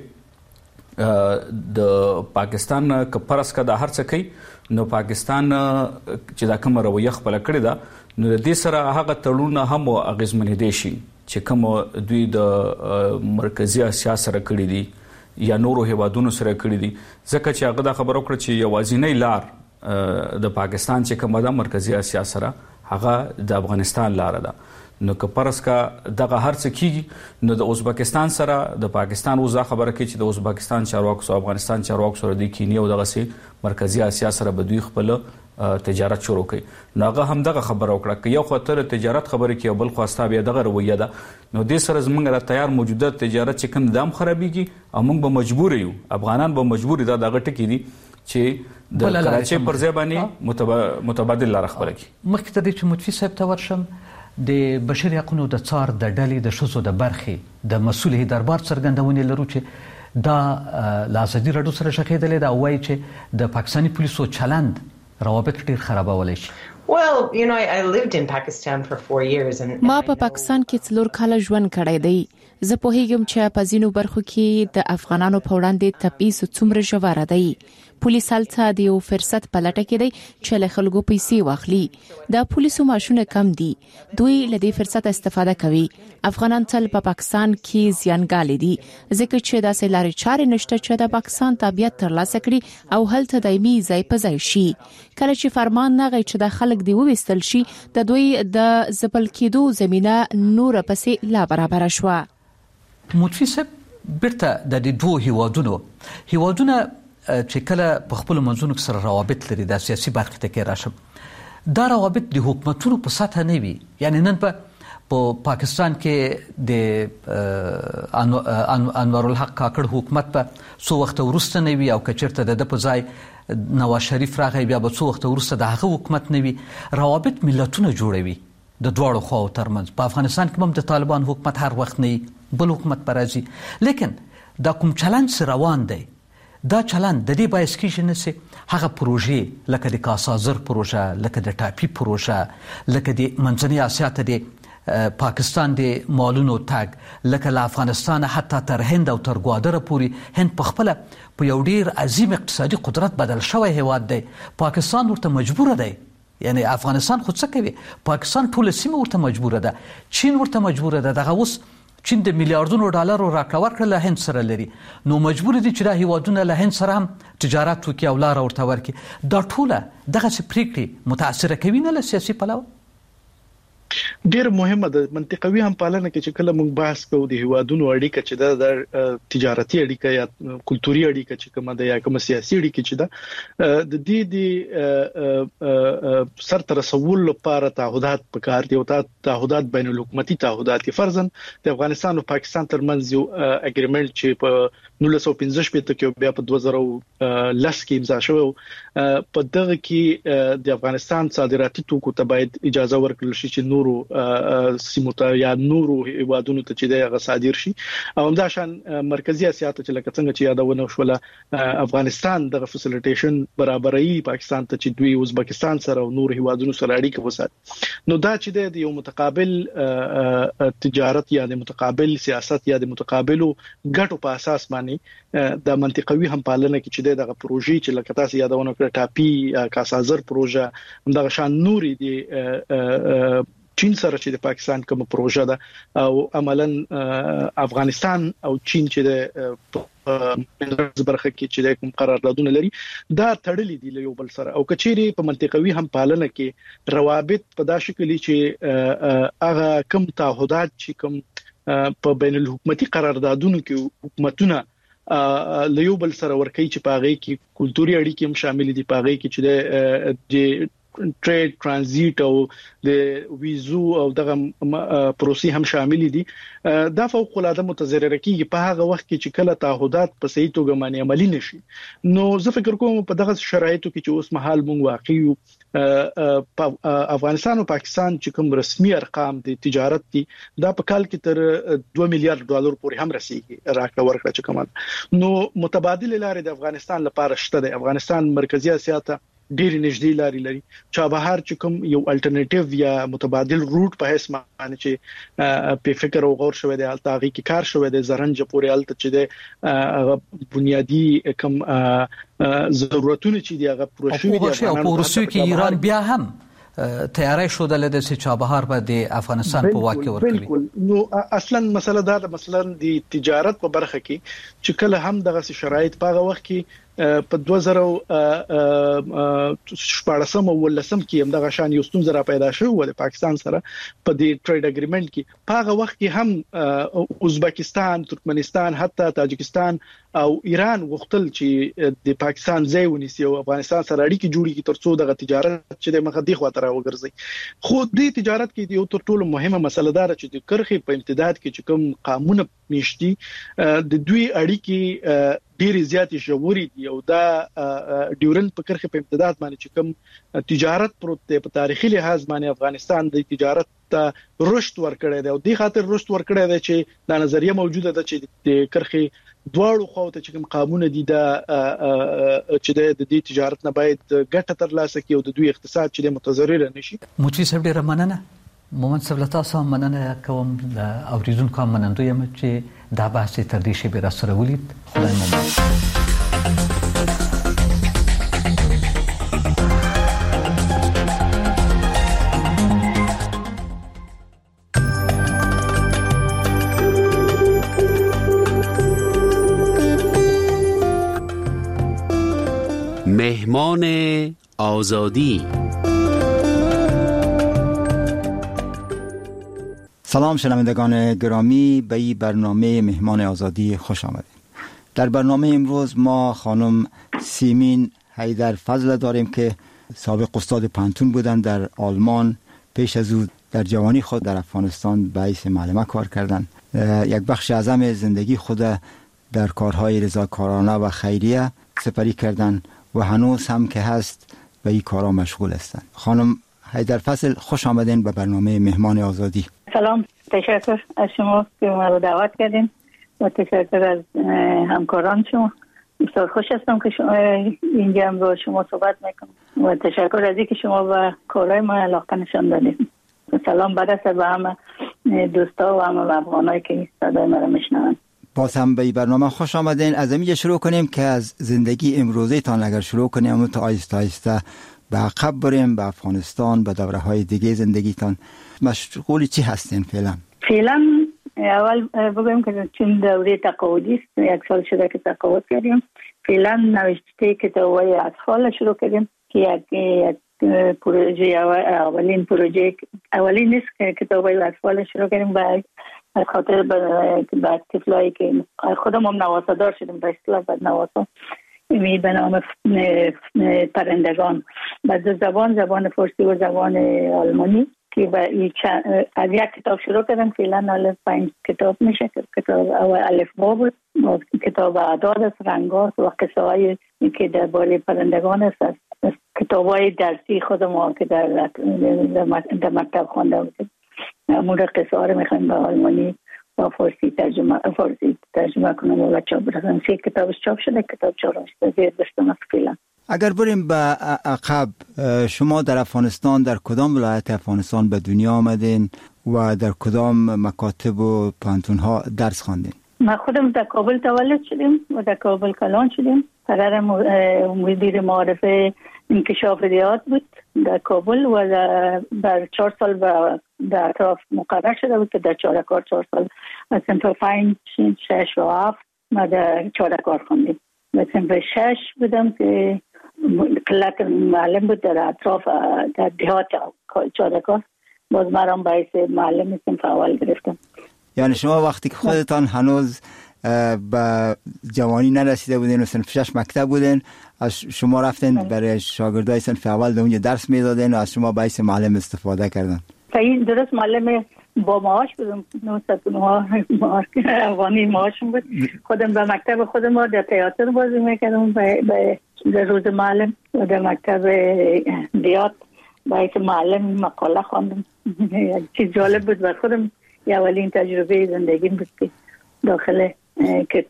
چې د پاکستان کپرس کا د هرڅ کوي نو پاکستان چې دا کوم رویه خپل کړی دا نو د دې سره هغه تړونه هم اغیزمن دي شي چې کوم دوی د مرکزی اسیا سره کړی دي یا نورو هیوادونو سره کړی دي ځکه چې هغه دا خبره وکړه چې یوازینی لار د پاکستان چې کومه د مرکزی اسیا سره هغه د افغانستان لار ده. نو که پرس کا دغه هرڅ کیږي نو د ازبکستان سره د پاکستان وزا خبره کوي چې د ازبکستان چارواکو او افغانستان چارواکو سره د کینیا او دغه سي مرکزی اسیا سره به دوی خپل تجارت شروع کړي. نو هغه هم دغه خبره وکړه چې یو خاطر تجارت خبره کوي بل خواسته بیا دغه رویه ده نو د سره زمونږ را تیار موجوده تجارت چې کوم دام خرابيږي او موږ به مجبور یو افغانان به مجبور دي دغه ټکی دي چې د کراچي پر ځای باندې متبادل لار خبره کوي. مخکې ته چې متفی صاحب ته ورشم د بشري حقوقو د څار د ډلې د شوزو د برخې د مسؤل دربار څرګندونې لرو چې دا لازدي رډو سره شخېدلې دا وایي چې د پاکستاني پولیسو چلند روابط ډیر خرابولای شي. Well, you know, I lived in Pakistan for 4 years and ما په پاکستان کې 4 کال ژوند کړی دی. زه په هیګم چې په ځینو برخو کې د افغانانو په وړاندې تبعیض څومره ژور دی. پولیس هلته د یو فرصت په لټه کې دی چې له خلکو پیسې واخلي. د پولیسو ماشونه کم دي. دوی له دې فرصت استفاده کوي. افغانان تل په پاکستان کې زیانګالي دي ځکه چې داسې لارې چارې نشته چې د پاکستان تابعیت ترلاسه کړي او هلته دایمي ځای په ځای شي. کله چې فرمان نه غي چې د خلک دی وويستل شي د دوی د زبل کېدو زمينه نور پسې لا برابر شوه. متفی صاحب بیرته د دوه هیوادونو چې کله په خپل منځونو سره روابط لري د سیاسي برخه ته کې راشم دا روابط د حکومتونو په سطح نه وي. یعنی نن په پاکستان کې د انور الحق کاکړ حکومت په سو وخت ورسته نه وي او کچرته د په ځای نواز شریف راغی بیا به سو وخت ورسته د هغه حکومت نه وي. روابط ملتونه جوړوي د دواړو خواو ترمنځ. په افغانستان کې هم د طالبان حکومت هر وخت نه بل حکومت برازي لیکن دا کوم چلنج روان دی دا چلند د دې باعث کیږي چې هغه پروژې لکه د کاسازر پروژه، لکه د ټاپي پروژه، لکه د منځنۍ اسیا ته د پاکستان د مالونو تګ، لکه له افغانستان حتی تر هند او تر ګوادره پورې هند په خپل په یو ډیر عظیم اقتصادي قدرت بدل شوی هیواد دی. پاکستان ورته مجبور دی، یعنی افغانستان خود څه کوي؟ پاکستان ټول سیمه ورته مجبور ده، چین ورته مجبور ده. دغه اوس چین د میلیارډونو ډالرو راکړه ورکړه له هند سره لري، نو مجبور دي چې دا هیوادونه له هند سره هم تجارت وکړي او لار ورته ورکړي. دا ټوله دغه پریکړې متاثر کوي نه له سیاسي پلوه؟ ډیر مهمه ده منطقوي هم پالنه کې چې کله موږ بحث کوو د هیوادونو اړیکه چې د تجارتي اړیکه یا کلتوري اړیکه چې کومه ده یا کومه سیاسي اړیکه چې ده د دې د سر تر رسول لپاره تعهدات پکار دي او تعهدات بین الحکومتي تعهدات فرضاً د افغانستان او پاکستان ترمنځ یو اګریمنت چې په 1915 کې بیا په 2010 کې امضا شو. په دغه کې د افغانستان صادراتي توکو ته باید اجازه ورکړل شي چې نورو سیمو ته یا نورو هیوادونو ته چې دغه صادر شي. او همدا شان مرکزی اسیا ته چې لکه څنګه چې یادونه شوله افغانستان دغه فسیلیټیشن برابرۍ پاکستان ته چې دوی ازبکستان سره او نور هیوادونو سره اړیکه وساتي. نو دا چې د یو متقابل تجارت یا د متقابل سیاست یا د متقابلو ګټو په اساس باندې د منطقوي هم پالنه کې چې دغه پروژې چې لکه تاسو یادونه کړه ټاپي کاسازر پروژه همدغه شان نوري دی چین سره چې د پاکستان کوم پروژه ده او عملاً افغانستان او چین چې د برخه کې چې کوم قراردادونه لري دا تړلې دي له یو بل سره. او کچېری په منطقوي هم پالنه کې روابط په دا شکل چې هغه کوم تعهدات چې کوم په بین الحکومتي قراردادونو کې حکومتونه له یو بل سره ورکوي چې په هغه کې کلتوري اړیکې هم شامل دي، په هغه کې چې د ټریډ ترانزیت او د ویزو او دغه پروسې هم شامل دي. دا فوق العاده متضرر کیږي په هغه وخت کې چې کله تعهدات په صحیح توګه باندې عملی نشي. نو زه فکر کوم په دغه شرایطو کې چې اوس مهال مونږ واقعي په افغانستان او پاکستان چې کوم رسمي ارقام د تجارت دي دا په کال کې تر 2 میلیارډ ډالر پورې هم رسیدي راکړه ورکړه چې کومه. نو متبادل لارې د افغانستان لپاره شته. د افغانستان مرکزی اسیا ته ډېر نږدې لارې لري. چابهار چې کوم یو الټرنیټیو یا متبادل روټ په هیڅ معنی چې په فکر او غور شوی دی الته هغه کې کار شوی دی زرنج پورې الته چې د بنیادی کوم ضرورتونه چې دی هغه پوره شوی دی. او په روسیې کې ایران بیا هم تیاری شو د چابهار په د افغانستان په واقع ورکړي. نو اصلا مسله دا د مثلا د تجارت په برخه کې چې کله هم دغه شرایط په هغه وخت کې په 2014 او 2015 کې هم دغه شان یو ستونزه را پیدا شوه د پاکستان سره په دې ټریډ اګریمنت کې. په هغه وخت کې هم ازبکستان، ترکمنستان، حتی تاجکستان او ایران غوښتل چې د پاکستان ځای ونیسي او افغانستان سره اړیکې جوړې کړي ترڅو دغه تجارت چې د مخ دی خواته راوګرځي. خو د تجارت کې یو تر ټولو مهمه مسله دا چې د کرخې په امتداد کې چې کوم قانون نشتی د دوی اړیکې ډېر زیاتې ژورې دي او دا ډیورن په کرخه په امتداد باندې چې کوم تجارت پروت دی په تاریخي لحاظ باندې افغانستان د تجارت ته رشد ورکړی دی او د خاطر رشد ورکړی دی چې دا نظریه موجوده ده چې د کرخه دواړو خواته چې کوم قانون دي دا چې د دې تجارت نه باید ګټه ترلاسه کړي او د دوی اقتصاد چې د متضرر نشي. موچی صاحب ډیره مننه. مومن صاحب له تاسو مننه کوم او ریزونکو منندوی یم چې دا بحث تر دې شی به را سره ولید. خدای مو مهمان آزادی. سلام شنوندگان گرامی، به این برنامه مهمان آزادی خوش آمدید. در برنامه امروز ما خانم سیمین حیدرفضل داریم که سابق استاد پانتون بودند در آلمان. پیش از او در جوانی خود در افغانستان به حیث معلمه کار کردند. یک بخش اعظم زندگی خود در کارهای رضاکارانه و خیریه سپری کردند و هنوز هم که هست به این کارها مشغول هستند. خانم حیدرفضل خوش آمدین به برنامه مهمان آزادی. سلام، تشکر از شما که ما رو دعوت کردین و تشکر از همکاران شما بسیار خوش هستم که اینجا هم با شما صحبت میکنم و تشکر از اینکه شما به کارهای ما علاقه نشان دادید. سلام برسه به همه دوستا و همه افغانایی که صدای ما رو میشنون. باز هم به این برنامه خوش آمدین. از اینجا شروع کنیم که از زندگی امروزی تان اگر شروع کنیم تا آیسته آیسته به عقب بریم، به افغانستان، به دوره های دیگه زندگیتان. مشغول چی هستین فعلا؟ فعلا اول بگویم که چون دوره تقاعدی است، 1 سال شده که تقاعد کردیم. فعلا نوشته کتاب‌های اطفال شروع کردیم که یک پروژه اولین نیست که کتاب‌های اطفال شروع کردیم به خاطر به طفلایی که خودم هم نواسادار شدیم به اصطلاح بعد نواسا می به نام پرندگان با دو زبان فارسی و زبان آلمانی که از یک کتاب شروع کردم. فعلا 5 کتاب میشه. کتاب اول الف با بود، کتاب اعداد است، رنگات و قصه های که درباره پرندگان است. کتاب های درسی خودم که در مکتب خوانده بودیم مورد قصه ها رو میخوایم به آلمانی و فارسی ترجمه کنم و چاپ برسم. 3 کتابش چاپ شده، کتاب 4 زیر دستم است فعلا. اگر بریم به عقب، شما در افغانستان در کدام ولایت افغانستان به دنیا آمدین و در کدام مکاتب و پانتون ها درس خواندین؟ ما خودم در کابل تولد شدیم و در کابل کلان شدیم. پدرم مدیر معارف انکشاف ریاض بود در کابل و در 4 سال در اطراف مقرر شده بود که در چارکار 4 سال از صنف 5 6 و 7 ما در چارکار خوندیم. و صنف 6 بودم که قلت معلم بود در اطراف در دهات چارکار، باز مرام باعث معلم صنف اول گرفتم. یعنی شما وقتی که خودتان هنوز به جوانی نرسیده بودین و صنف 6 مکتب بودین، از شما رفتین برای شاگردای صنف اول در اونجا درس میدادین و از شما باعث معلم استفاده کردن؟ صحیح، درست. معلم با معاش بودم، 909 افغانی معاشم بود. خودم به مکتب خودم در تئاتر بازی میکردم به روز معلم و در مکتب دیات باعث معلم مقاله خواندم. چیز جالب بود بر خودم، اولین تجربه زندگی بود که داخل که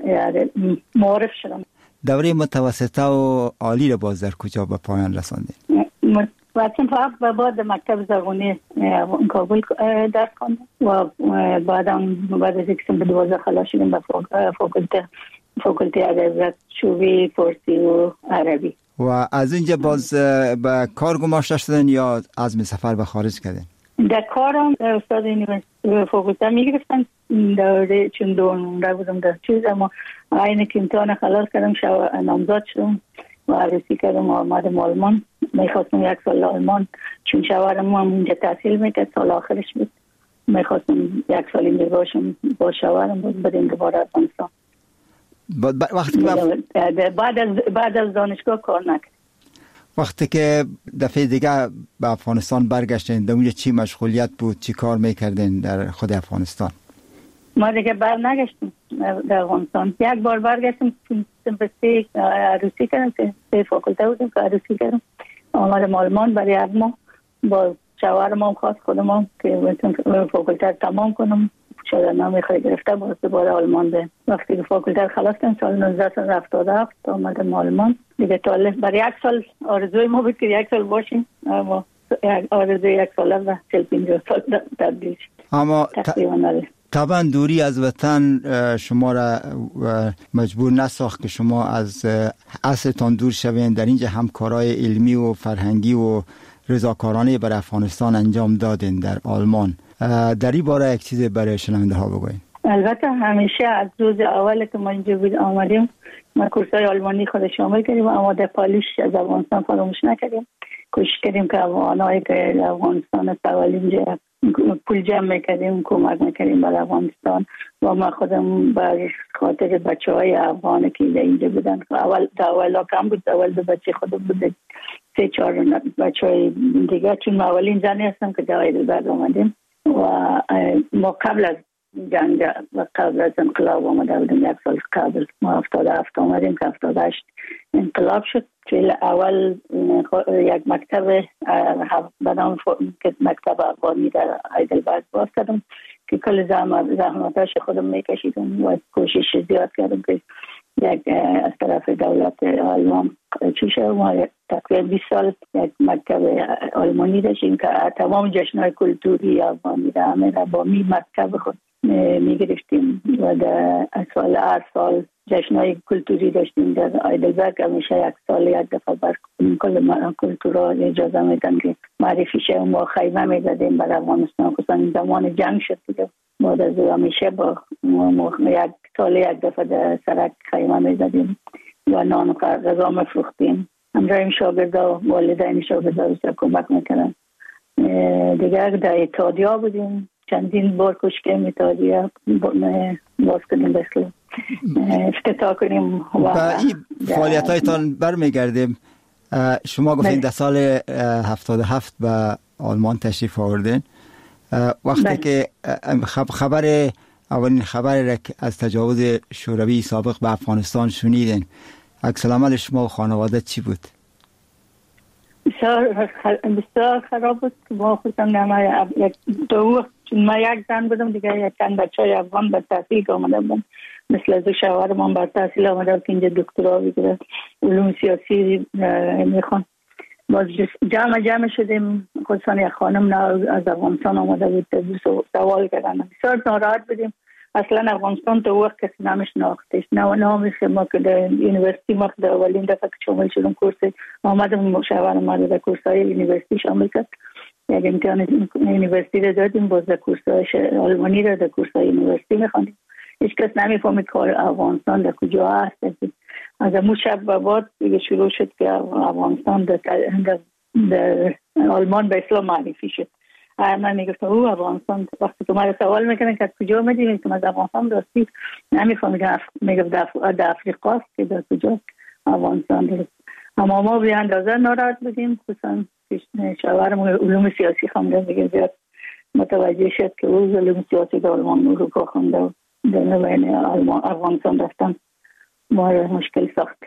معرف شدم. دوره متوسطه و عالی رو باز در کجا به پایان رساندین؟ بعد بعد مکتب زبانی کابل درس خواندم و بعد از اینکه به 12 خلاص شدم به فاکولته ادبیات شعبه فارسی و عربی. و از اینجا باز به کار گماشته شدن یا عزم سفر به خارج کردین؟ در کارم استاد فاکولته میگرفتن دوره، چون نمره بودم در چیز، اما اینه که امتحان خلاص کردم نامزد شدم و عروسی کردم و آمدم آلمان. میخواستم 1 سال آلمان، چون شوهرم هم اینجا تحصیل میکرد، سال آخرش بود. میخواستم 1 سال اینجا باشم با شوهرم، بریم دوباره افغانستان. بعد از دانشگاه کار نکرد. وقتی که دفعه دیگه به افغانستان برگشتین، در اونجا چی مشغولیت بود؟ چی کار میکردین در خود افغانستان؟ ما دیگه نگشتیم در افغانستان. 1 بار برگشتیم، سمپستی عروسی کردم، 3 فاکولته بودیم که عروسی کردم. آمدم آلمان برای 1 ماه با شوهرم هم خواست خودم هم که فاکولته تمام کنم. شده نامی خواهی گرفته باز دوباره آلمان ده. وقتی که فاکولته خلاص کردم سال 1977 آمدم آلمان دیگه. برای 1 سال آرزوی ما بود که 1 سال باشیم، اما آرزوی 1 ساله و 40-50 سال تبدیل شد. اما طبعا دوری از وطن شما را مجبور نساخت که شما از اصلتان دور شوین. در اینجا همکارای علمی و فرهنگی و رضاکارانه برای افغانستان انجام دادین در آلمان. در این باره یک چیز برای شنونده ها بگوین. البته همیشه از روز اول که ما اینجا آمدیم ما کورسای آلمانی خود شامل کردیم، اما در پالیش از افغانستان فراموش نکردیم. کوشش کردیم که افغانایی که در افغانستان است اول اینجا پول جمع میکردیم، کمک میکردیم برای افغانستان. و ما خودم بر خاطر بچهای افغانی که اینجا بودن، اول کم بود، اول 2 بچه خودم بود، 3-4 بچهای دیگه، چون ما اولین زنی هستم که در هایدلبرگ آمدیم و ما قبل از جنگ و قبل از انقلاب آمده بودیم. 1 سال قبل ما 77 آمدیم که 78 انقلاب شد. اول یک مکتب به نام مکتب افغانی در هایدلبرگ باز کردم که کل زحمتاش خودم میکشیدم و کوشش زیاد کردم که یک از طرف دولت آلمان چی شد. ما تقریبا 20 سال یک مکتب آلمانی داشتیم که تمام جشن‌های کلتوری آلمانی را همه را با مکتب خود میگرفتیم و در هر سال جشن‌های کلتوری داشتیم. در ایدلبرگ همیشه یک سال یک دفعه بر کل کلتورها اجازه میدن که معرفی شه. ما خیمه میزدیم برای افغانستان، خصوصا زمان جنگ شد دیگه. بعد از همیشه با یک سال یک دفعه در سرک خیمه میزدیم و نان و غذا میفروختیم. همراهیم شاگردا و والدین شاگردا بسیار کمک میکردن. دیگه در اتحادیه بودیم، چندین بار کشکیم اتحادیه باز کنیم بسیار افتتاح کنیم. و این فعالیت هایتان برمیگردیم. شما گفتین در سال 77 به آلمان تشریف آوردین. وقتی که اولین خبر از تجاوز شوروی سابق به افغانستان شنیدین، عکس العمل شما و خانواده چی بود؟ بسیار خراب بود. ما خودم چون ما یک زن بودم دیگه، یک چند بچه های افغان به تحصیل آمده بودم، مثل از شوهرمان به تحصیل آمده بود که اینجا دکترا بگیره، علوم سیاسی میخوان. باز جمع شدیم. خصوصا یک خانم از افغانستان آمده بود، سوال کردن. بسیار ناراحت بودیم. اصلا افغانستان تو وقت کسی نمیشناختش، نامیش ما که در یونیورسیتی ما در اولین دفعه که شامل شدم کورس آمدم، مشاور ما در کورس‌های یونیورسیتی شامل کرد. یک امتحان یونیورسیتی رو دادیم، باز در کورس‌های آلمانی رو در کورس‌های یونیورسیتی می‌خوندیم. هیچ کس نمی‌فهمید که افغانستان در کجا هست. از اون شب به بعد دیگه شروع شد که افغانستان در آلمان به اسلام معرفی شد. من میگفتم او افغانستان، وقتی که من سوال میکنن که کجا میدیم که از افغانستان راستی نمیفهمیدم. میگفت در افریقا است که در کجا افغانستان درست. اما ما به اندازه ناراحت بودیم، خصوصا شوهرم علوم سیاسی خونده، دیگه زیاد متوجه شد که او علوم سیاسی در آلمان اروپا خونده و در بین افغانستان رفتن ما مشکل ساخت.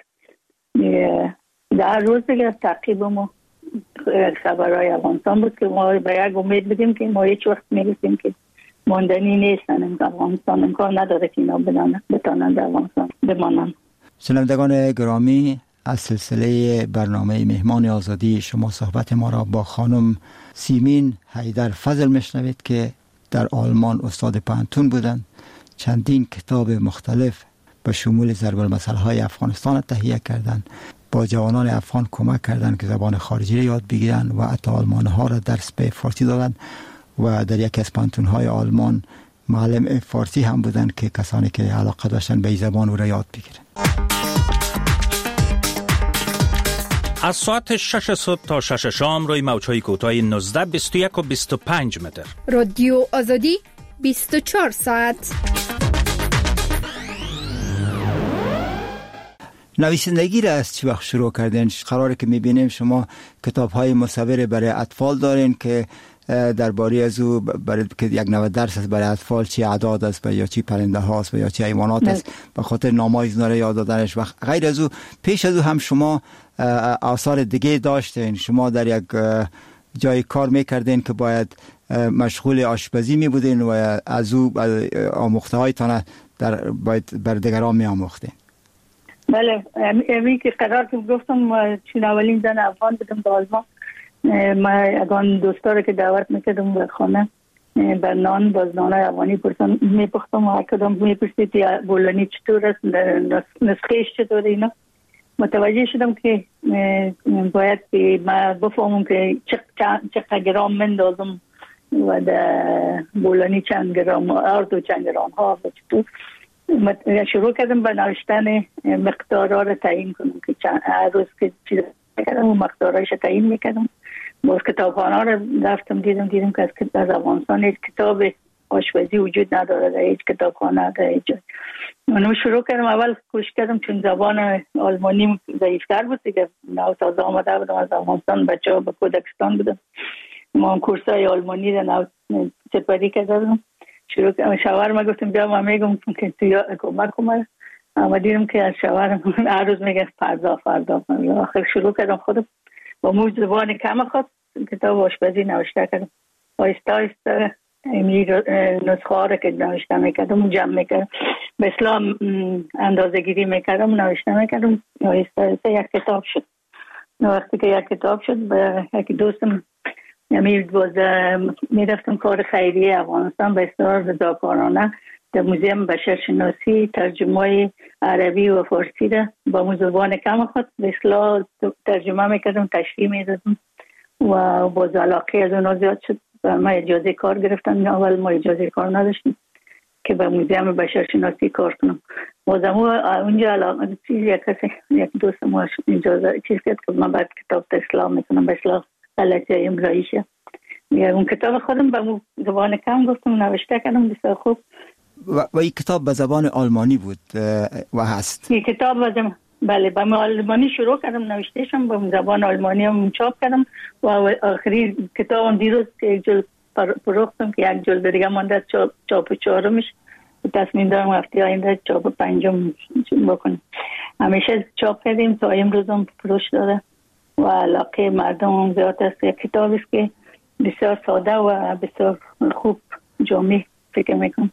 در روز دیگه تعقیب ما خبرهای افغانستان بود که ما به یک امید بودیم که ما هیچ وقت میگفتیم که ماندنی نیستن. افغانستان امکان نداره که اینا بتانند افغانستان بمانند. شنوندگان گرامی، از سلسله برنامه مهمان آزادی شما صحبت ما را با خانم سیمین حیدر فضل میشنوید که در آلمان استاد پانتون بودند. چندین کتاب مختلف به شمول ضرب المثل های افغانستان تهیه کردند. با جوانان افغان کمک کردند که زبان خارجی را یاد بگیرند و حتی آلمان ها را درس به فارسی دادند و در یکی از پانتون های آلمان معلم فارسی هم بودند که کسانی که علاقه داشتن به زبان او را یاد بگیرند. از ساعت 6 صبح تا 6 شام روی موج‌های کوتاه 19 21 و 25 متر. رادیو آزادی 24 ساعت. نویسندگی را از چی وقت شروع کردین؟ قراره که میبینیم شما کتاب‌های مصور برای اطفال دارین که درباره از او برای که یک نوع درس است برای اطفال، چی اعداد است یا چی پرنده هاست یا چی حیوانات است، به خاطر نام‌های اینا یاد دادنش. و غیر از او پیش از او هم شما آثار دیگه داشتین. شما در یک جای کار میکردین که باید مشغول آشپزی میبودین و از او آموخته هایتان باید بر دیگران میآموختین. بله، امی که قرار که گفتم چون اولین زن افغان بودم در آلمان، ما اگان دوستا که دعوت میکردم به خانه بر نان باز نانای افغانی پرسان میپختم و کدام میپرسید یا بولانی چطور است، نسخهش چطور اینا. متوجه شدم که باید که من بفهمم که چقدر گرام مندازم و در بولانی چند گرام ارد و چند گرام ها و چطور. شروع کردم به نوشتن مقدارها رو تعیین کنم که هر روز که چیز میکردم و مقدارهایش تعیین میکردم. باز کتابخانه رو رفتم دیدم که از افغانستان هیچ کتاب آشپزی وجود نداره در هیچ کتابخانه در هیچ جای. من شروع کردم، اول کوشش کردم چون زبان آلمانی ضعیف‌تر بود دیگه، نو تازه آمده بودم از افغانستان، بچه‌ها به کودکستان بودم، ما کورسای آلمانی رو نو سپری کردم. شروع کردم، شوهرم گفتم بیا من میگم که تو کمک کنم. اما دیدم که از شوهرم هر روز میگه فردا. آخر شروع کردم خودم با موج زبان کم خود کتاب آشپزی نوشته کردم. آهسته آهسته نسخه ها رو که نوشته میکردم جمع میکردم. به اصطلاح اندازه‌گیری میکردم، نوشته میکردم. آهسته یک کتاب شد. وقتی که یک کتاب شد به یک دوستم میرفتم کار خیریه افغانستان به اصطلاح رضاکارانه در موزیم بشرشناسی ترجمه عربی و فارسی را با زبان کم خود به اصطلاح ترجمه میکردم، تشریح میدادم و باز علاقه از اونا زیاد شد و ما اجازه کار گرفتم. اول ما اجازه کار نداشتیم که به موزیم بشرشناسی کار کنم. بازم اونجا علاقه یک دوست ما اجازه چیز کرد که من بعد کتاب تسلام میکنم به اصطلاح غلطی املاییشه. اون کتاب خودم به زبان کم گفتم، نوشته کردم بسیار خوب. و این کتاب به زبان آلمانی بود و هست؟ این کتاب بله به آلمانی شروع کردم نوشتهشم، به زبان آلمانی هم چاپ کردم و آخری کتابم دیروز که یک جلد فروختم که یک جلد دیگه مانده چاپ چهارمش. تصمیم دارم هفته آینده چاپ پنجم بکنم. همیشه چاپ کردیم تا امروز هم فروش داده و علاقه مردم هم زیاد است. یک کتاب است که بسیار ساده و بسیار خوب جامع فکر میکنم.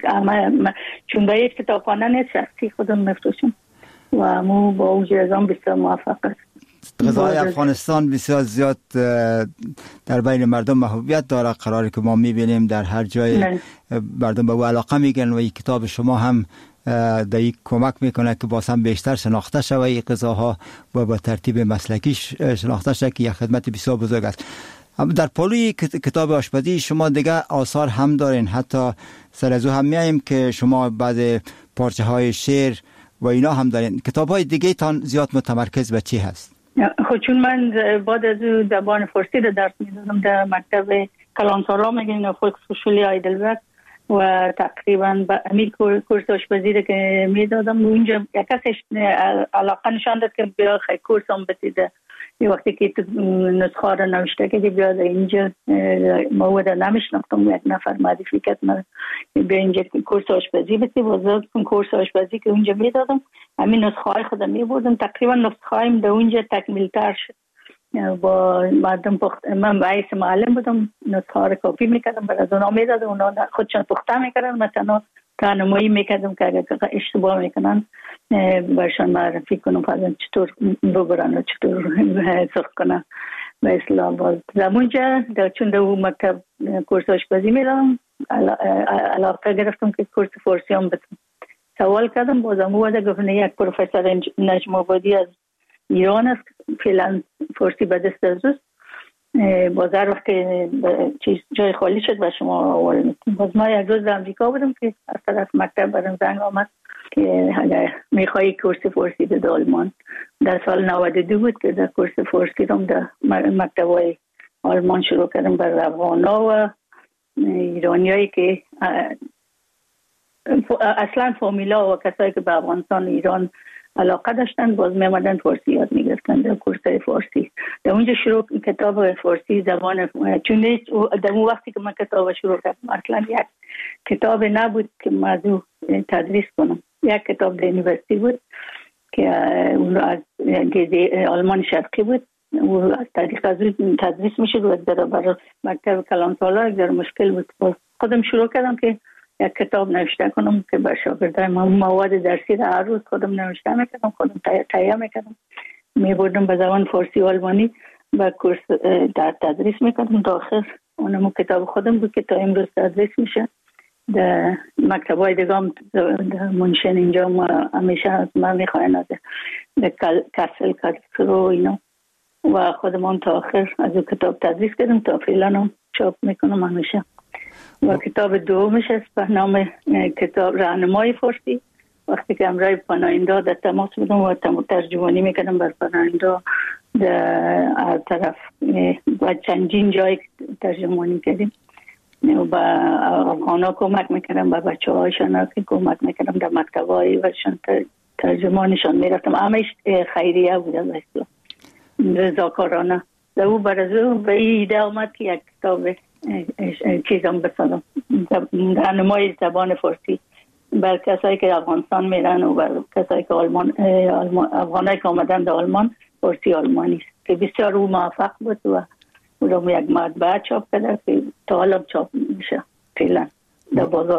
چون به یک کتابخانه نیست، شخصی خودم میفروشم و مو با وجود از آن بسیار موفق است. غذای افغانستان بسیار زیاد در بین مردم محبوبیت داره، قراره که ما میبینیم در هر جای مردم به او علاقه میگن و این کتاب شما هم در این کمک میکنه که باز هم بیشتر شناخته شود این غذاها و با ترتیب مسلکی شناخته شود که یک خدمت بسیار بزرگ است. در پالوی کتاب آشپزی شما دیگه آثار هم دارین، حتی سر از او هم میاییم که شما بعد پارچه های شعر و اینا هم دارین. کتاب های دیگه تان زیاد متمرکز به چی هست؟ خب چون من بعد از او زبان فارسی رو درس میدادم در مکتب کلانسارا میگن فولکسهوشولی هایدلبرگ و تقریبا به امیر کورس آشپزی رو که میدادم اونجا یک کسش علاقه نشان داد که بیا خیلی کورس هم بسیده. یه وقتی که نسخه رو نوشته که بیا اینجا مواد نمیشناختم، یک نفر معرفی کرد من بیا اینجا کورس آشپزی بسی وزاد کن کورس آشپزی که اونجا میدادم. همین نسخه های خودم میبردم، تقریبا نسخه هایم در اونجا تکمیل تر شد. با مردم من باعث معلم بودم، نسخه ها رو کپی میکردم برای از اونا میدادم، اونا خودشان پخته میکردن، مثلا راهنمایی میکردم که اگر اشتباه میکنن برشان معرفی کنم فرضاً چطور ببرن و چطور سرخ کنن. به اصطلاح باز زمونجا چون در مکتب کورس آشپزی میرم علاقه گرفتم که کورس فارسی هم بتونم. سوال کردم بازم او گفتن یک پروفسور نجم آبادی از ایران است، فعلا فارسی به دست از اوست، باز هر وقت چیز جای خالی شد و شما آواره میکنم. باز ما یک روز در امریکا بودم که از طرف مکتب برم زنگ آمد که اگر میخوایی کورس فارسی در آلمان. در سال 92 بود که در کورس فارسی رو در مکتبای آلمان شروع کردم برای افغانا و ایرانیایی که اصلا فامیلا و کسایی که به افغانستان ایران علاقه داشتن باز میامدن فارسی یاد میگرفتن در کورسای فارسی. در اونجا شروع کتاب فارسی زبان چون در اون وقتی که من کتاب شروع کردم اصلا یک کتاب نبود که موضوع تدریس کنم. یک کتاب در یونیورسیتی بود که اون از آلمان شرقی بود و از طریق از تدریس میشد و در برای مکتب کلانسالا در مشکل بود. باز خودم شروع کردم که یک کتاب نوشته کنم که به شاگردان مواد درسی را هر روز خودم نوشته میکردم، خودم تهیه میکردم، میبردم به زبان فارسی و آلمانی و کورس در تدریس میکردم. تا آخر اونم کتاب خودم بود که تا امروز تدریس میشه. در مکتبای دیگه هم منشن اینجا ما همیشه از من میخواین از کسل کسل و اینا و خودم تا آخر از اون کتاب تدریس کردم تا فعلا هم چاپ میکنم همیشه. و کتاب دومش است به نام کتاب راهنمای فارسی. وقتی که امرای پناهنده در تماس بودم و ترجمانی میکردم بر پناهنده در طرف و چندین جای ترجمانی کردیم و با افغانا کمک میکردم، با بچه هایشان کمک میکردم، در مکتبایی وشان ترجمانشان میرفتم. همش خیریه بودم اصلا رضاکارانه. در او برازو به ایده آمد که یک کتاب چیزم بسازم راهنمای زبان فارسی بر کسایی که افغانستان میرن و بر کسایی که افغانایی که آمدن در آلمان فارسی آلمانی است که بسیار او موفق بود و او یک مطبعه چاپ کرده که تا حالا چاپ میشه فعلا در بازار.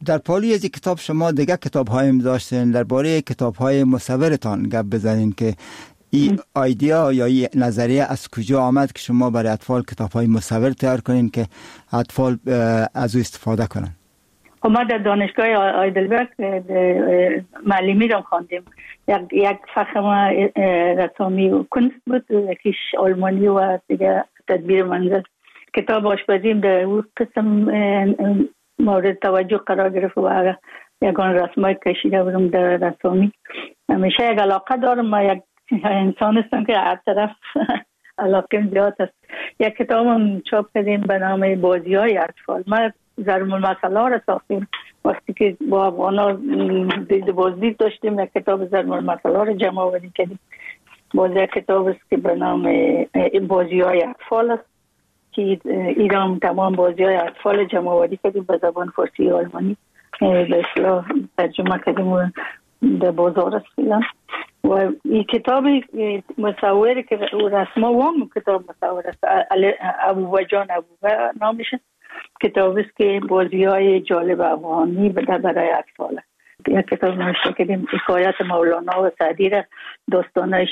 در پالی از کتاب شما دیگه کتاب هایم داشتین، درباره کتاب های مصورتان گپ بزنین که این ایده یا این نظریه از کجا آمد که شما برای اطفال کتاب های مصور تیار کنین که اطفال از او استفاده کنن؟ ما در دانشگاه آیدلبرگ معلمی را خواندیم. یک فخر ما رسامی و کنست بود، یکیش آلمانی و دیگه تدبیر منزل. کتاب آشپزیم در اون قسم مورد توجه قرار گرفت و یکان رسمای کشیده بودم در رسامی. همیشه یک علاقه دارم، ما یک انسان هستم که هر طرف علاقه زیاد است. یک کتاب هم چاپ کردیم به نام بازی های اطفال. ما ضرب المثل را ساختیم. وقتی که با افغانا دید بازدید داشتیم، یک کتاب ضرب المثل را جمع آوری کردیم. یک کتاب است که به نام بازی های اطفال است که ایران تمام بازی های اطفال جمع آوری کردیم به زبان فارسی و آلمانی، به اصطلاح ترجمه کردیم و در بازار است فعلا. و این کتاب مصوری که رسما وام کتاب مصور است، ابوبا جان ابوبا نامشه. کتاب است که بازی های جالب افغانی برای اطفال. یک کتاب نوشته کردیم حکایت مولانا و سعدی را داستانایش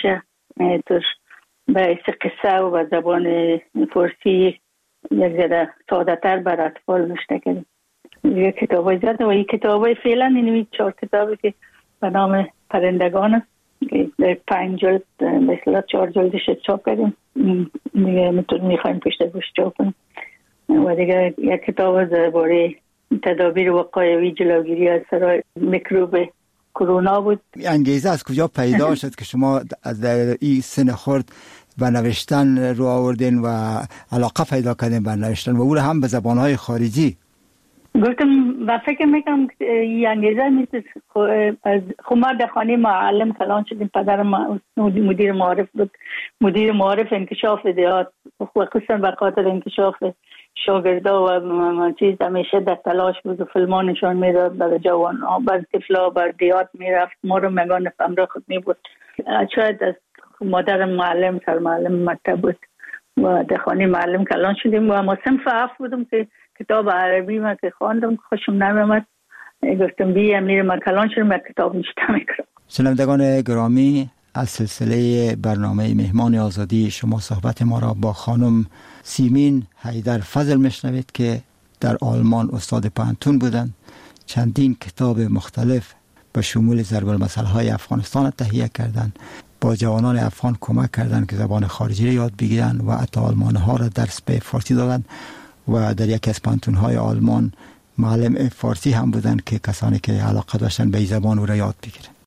به قصه و زبان فارسی یک ذره ساده تر بر اطفال نوشته کردیم. یک کتاب زیاد و این کتاب فعلا این 4 کتابی که به نام پرندگان است که در 5 جلد مثلا 4 جلدش چاپ کردیم، دیگه میخوایم پشت گوش چاپ کنیم. و دیگه یک کتاب درباره تدابیر وقایوی جلوگیری از سرای میکروب کرونا بود. انگیزه از کجا پیدا شد که شما در این سن خرد به نوشتن رو آوردین و علاقه پیدا کردین به نوشتن و او هم به زبانهای خارجی؟ گفتم و فکر میکنم این انگیزه نیست. خب ما در خانه معلم کلان شدیم. پدرم مدیر معارف بود، مدیر معارف انکشاف دیات، خصوصا به خاطر انکشاف شاگردا و چیز همیشه در تلاش بود و فیلم‌ها نشان میداد برای جوان‌ها، برای طفلا، برای دیات میرفت. ما رو مگان همراه خود میبود. شاید از مادر معلم سرمعلم مکتب بود و در خانه معلم کلان شدیم و ما صنف 7 بودم که کتاب عربی ما که خواندم خوشم نمیامد. گفتم بیا میرم کلان شدم یک کتاب نوشته میکنم. شنوندگان گرامی، از سلسله برنامه مهمان آزادی شما صحبت ما را با خانم سیمین حیدر فضل میشنوید که در آلمان استاد پانتون بودند. چندین کتاب مختلف به شمول ضرب المثل‌های افغانستان تهیه کردند، با جوانان افغان کمک کردند که زبان خارجی را یاد بگیرند و حتی آلمان‌ها را درس به فارسی دادند و در یکی از پانتون‌های آلمان معلم فارسی هم بودند که کسانی که علاقه داشتن به این زبان او را یاد بگیرند.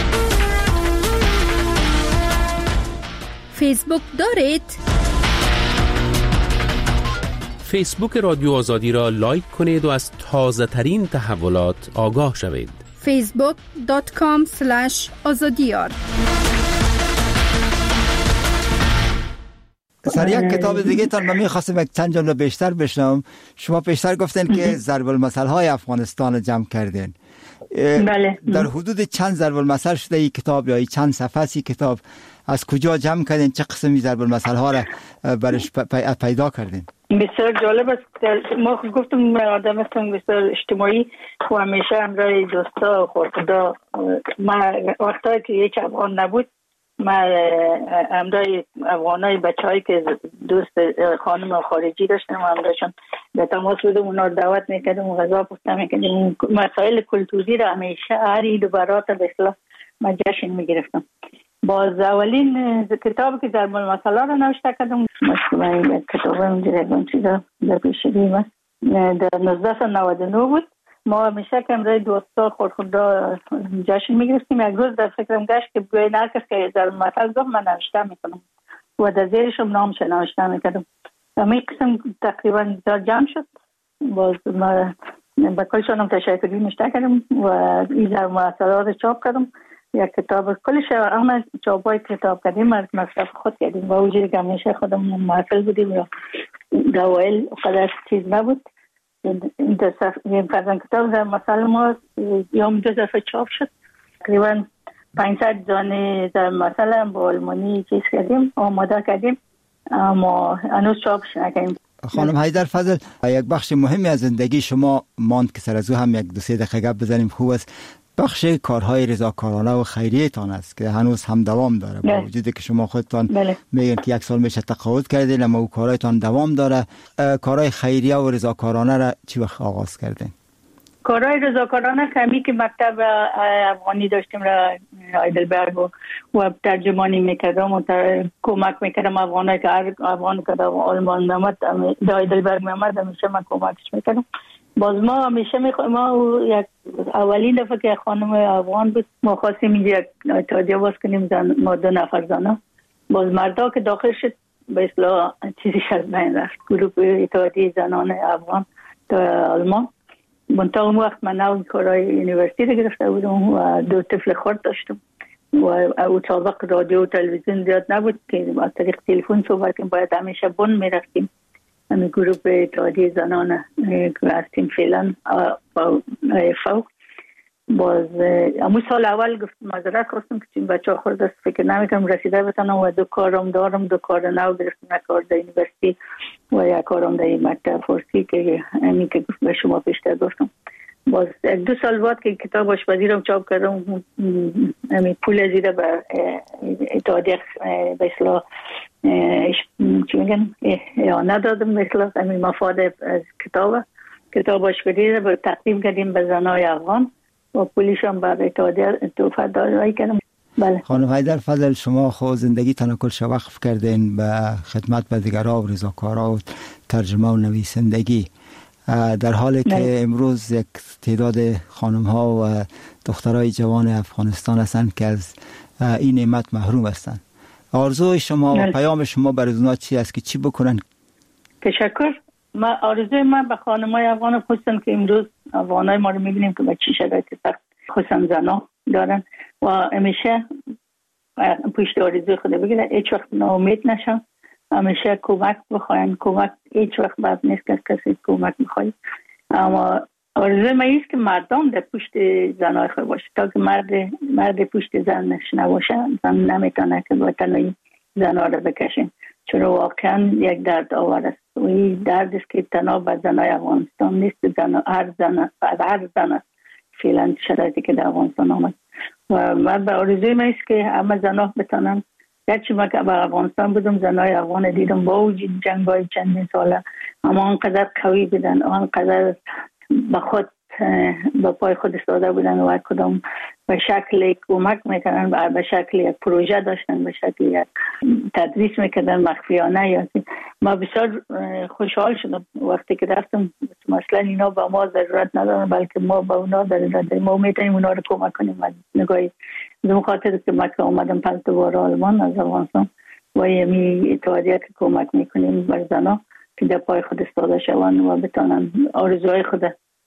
فیسبوک دارید؟ فیسبوک رادیو آزادی را لایک کنید و از تازه ترین تحولات آگاه شوید. facebook.com/azadiyar. سر یک کتاب دیگه تان من می‌خواستم یک چند جمله بیشتر بشنوم. شما پیشتر گفتن که ضرب المثل‌های افغانستان رو جمع کردین. بله. در حدود چند ضرب المثل شده این کتاب یا چند صفحه ای کتاب؟ از کجا جمع کردین؟ چه قسمی ضرب المثل‌ها را برش پیدا کردین؟ بسیار جالب است. ما گفتم آدم هستم بسیار اجتماعی و همیشه همراه دوستا و خدا. ما وقتی که یک افغان نبود، ما همراه افغانای بچه‌هایی که دوست خانم خارجی داشتم و همراهشون به تماس بودم، اونا رو دعوت میکردم و غذا پخت میکردم. مسائل کلتوری را همیشه هر عید و برات به اصطلاح ما جشن میگرفتم. باز اولین کتابی که ضرب المثل را نوشته کردم، مثلا کتاب اونجوری چیزا در پیشگی است، در 1999 بود. ما همیشه که امروز دوستا خودخودا جشن میگرفتیم. یک روز در فکرم گشت که بیاین هر کس که ضرب المثل گفت من نوشته میکنم و در زیرش هم نامش نوشته میکردم. همین قسم تقریبا جمع شد. باز ما با کلشان هم تشکری نوشته کردم و این ضرب المثل را چاپ کردم. یک کتاب کلش همه چاپای کتاب کردیم، از مصرف خود کردیم و وجودی که همیشه خودم محفل بودیم یا دوائل قدر چیز نبود. این فرزن کتاب در مثل ما یوم 2 دفعه چاپ شد. تقریبا 500 دانه در مثل با آلمانی چیز کردیم، آماده کردیم، اما هنوز چاپش نکردیم. خانم حیدر فضل، یک بخش مهمی از زندگی شما ماند که سر از او هم یک دو سه دقیقه گپ بزنیم خوب است. بخش کارهای رضاکارانه و خیریه تان است که هنوز هم دوام داره، با وجودی که شما خودتان میگن که 1 سال میشه تقاعد کردین، اما او کارهایتان دوام داره. کارهای خیریه و رضاکارانه را چی وقت آغاز کردین؟ کارهای رضاکارانه کمی که مکتب افغانی داشتیم را هایدلبرگ و ترجمانی میکردم و کمک میکردم افغانایی که افغان که آلمان میامد در هایدلبرگ میامد همیشه من کمکش میکردم. باز ما همیشه ما یک اولین دفعه که خانم افغان بود ما خواستیم اینجا یک اتحادیه باز کنیم، ما 2 نفر زنه. باز مردا که داخل شد به اصطلاح چیزیش از بین رفت، گروه اتحادیه زنان افغان در آلمان. منطقه اون وقت من نو کارهای یونیورسیتی رو گرفته بودم و 2 طفل خرد داشتم و او سابق رادیو و تلویزیون زیاد نبود که از طریق تلفن صحبت کنیم، باید همیشه بن میرفتیم. همین گروه اتحادیه زنان که هستیم فعلا فوق. باز امو سال اول گفت معذرت خواستم که چون بچه ها خورد است فکر نمیکنم رسیده بتانم و 2 کارم دارم، 2 کار نو گرفتم، یک کار در یونیورسیتی و یک کارم در مکتب فارسی که همین که به شما پیشتر گفتم. باز 2 سال بعد که کتاب آشپزی رو چاپ کردم همین پول زیده به اتحادیه به اصطلاح چی میگن ندادم، به اصطلاح همین مفاد از کتاب آشپزی رو تقدیم کردیم به زنای افغان و پولیش هم بر اتحادیه توفیق دادایی کردم. بله. خانم حیدر فضل، شما خود زندگی تان کلش وقف کردین به خدمت به دیگرها و رضاکارها و ترجمه و نویسندگی، در حالی که امروز یک تعداد خانم ها و دخترای جوان افغانستان هستند که از این نعمت محروم هستند. آرزوی شما و پیام شما برای اونها چی است که چی بکنن؟ تشکر. آرزوی من به خانمای افغان خصوصا که امروز افغانای ما رو میبینیم که به چی شرایط سخت خصوصا زنا دارن و همیشه پشت آرزوی خود بگیرن، هیچ وقت ناامید نشن، همیشه کمک بخواین. کمک هیچ وقت بد نیست که کسی کمک میخواید، اما آرزوی من است که مردم در پشت زنای خود باشه تا که مرد پشت زنش نباشه، زن نمیتونه که وطنی زنها رو بکشین، چون واقعا یک درد آور است و این درد است که تنها به زنای افغانستان نیست، هر زن فعلا شرایطی که در افغانستان آمد و من به آرزوی من است که همه زنها بتانن. گرچه من که به افغانستان بودم زنای افغان دیدم با وجود جنگ‌های چندین ساله اما آنقدر قوی بودن، آنقدر به خود به پای خود ایستاده بودن و کدام به شکل کمک میکنن، به شکل یک پروژه داشتن، به شکل یک تدریس میکردن مخفیانه. یا ما بسیار خوشحال شدم وقتی که رفتم. مثلا اینا به ما ضرورت ندارن بلکه ما به اونا ضرورت داریم، ما میتونیم اونا رو کمک کنیم. نگاهی به خاطر که من که اومدم 5 بار آلمان از افغانستان و یمی اتحادیه که کمک میکنیم بر زنا که در پای خود ایستاده شوند و بتونن آرزوهای خود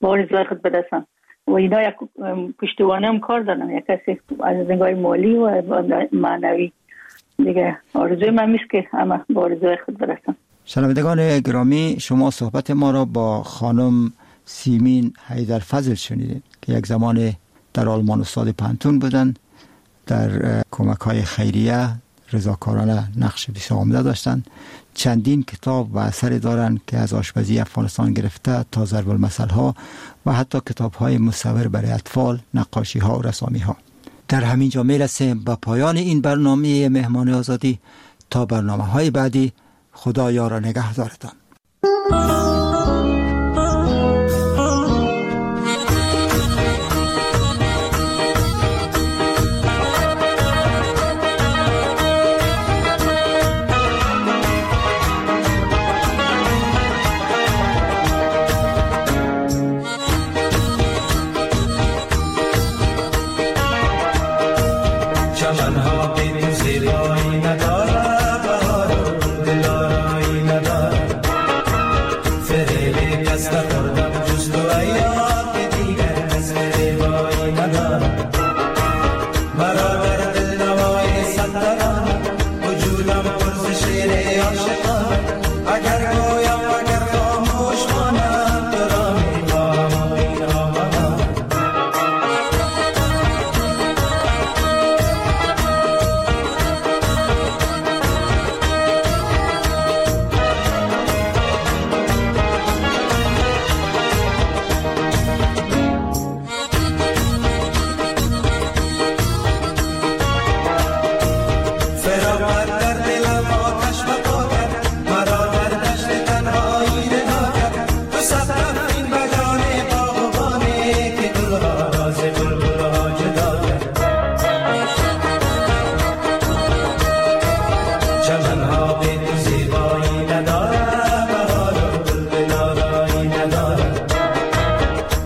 برسن و اینا یک پشتوانه هم کار دارن، یک کسی از نگاه مالی و معنوی دیگه. آرزوی من میست که همه با آرزوهای خود برسن. شنوندگان گرامی، شما صحبت ما را با خانم سیمین حیدر فضل شنیدید که یک زمان در آلمان استاد پانتون بودند، در کمک‌های خیریه رضاکارانه نقش بسیار عمده داشتند. چندین کتاب و اثری دارند که از آشپزی افغانستان گرفته تا ضرب المثل‌ها و حتی کتاب‌های مصور برای اطفال، نقاشی‌ها و رسامی‌ها. در همین جا میرسیم به پایان این برنامه مهمان آزادی. تا برنامه‌های بعدی، خدا یار و نگهدارتان. زیبایی نداره، بهار دلارایی نداره.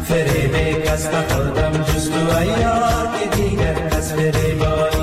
فریب کس نخوردم جز تو ایار که دیگر کس فریبای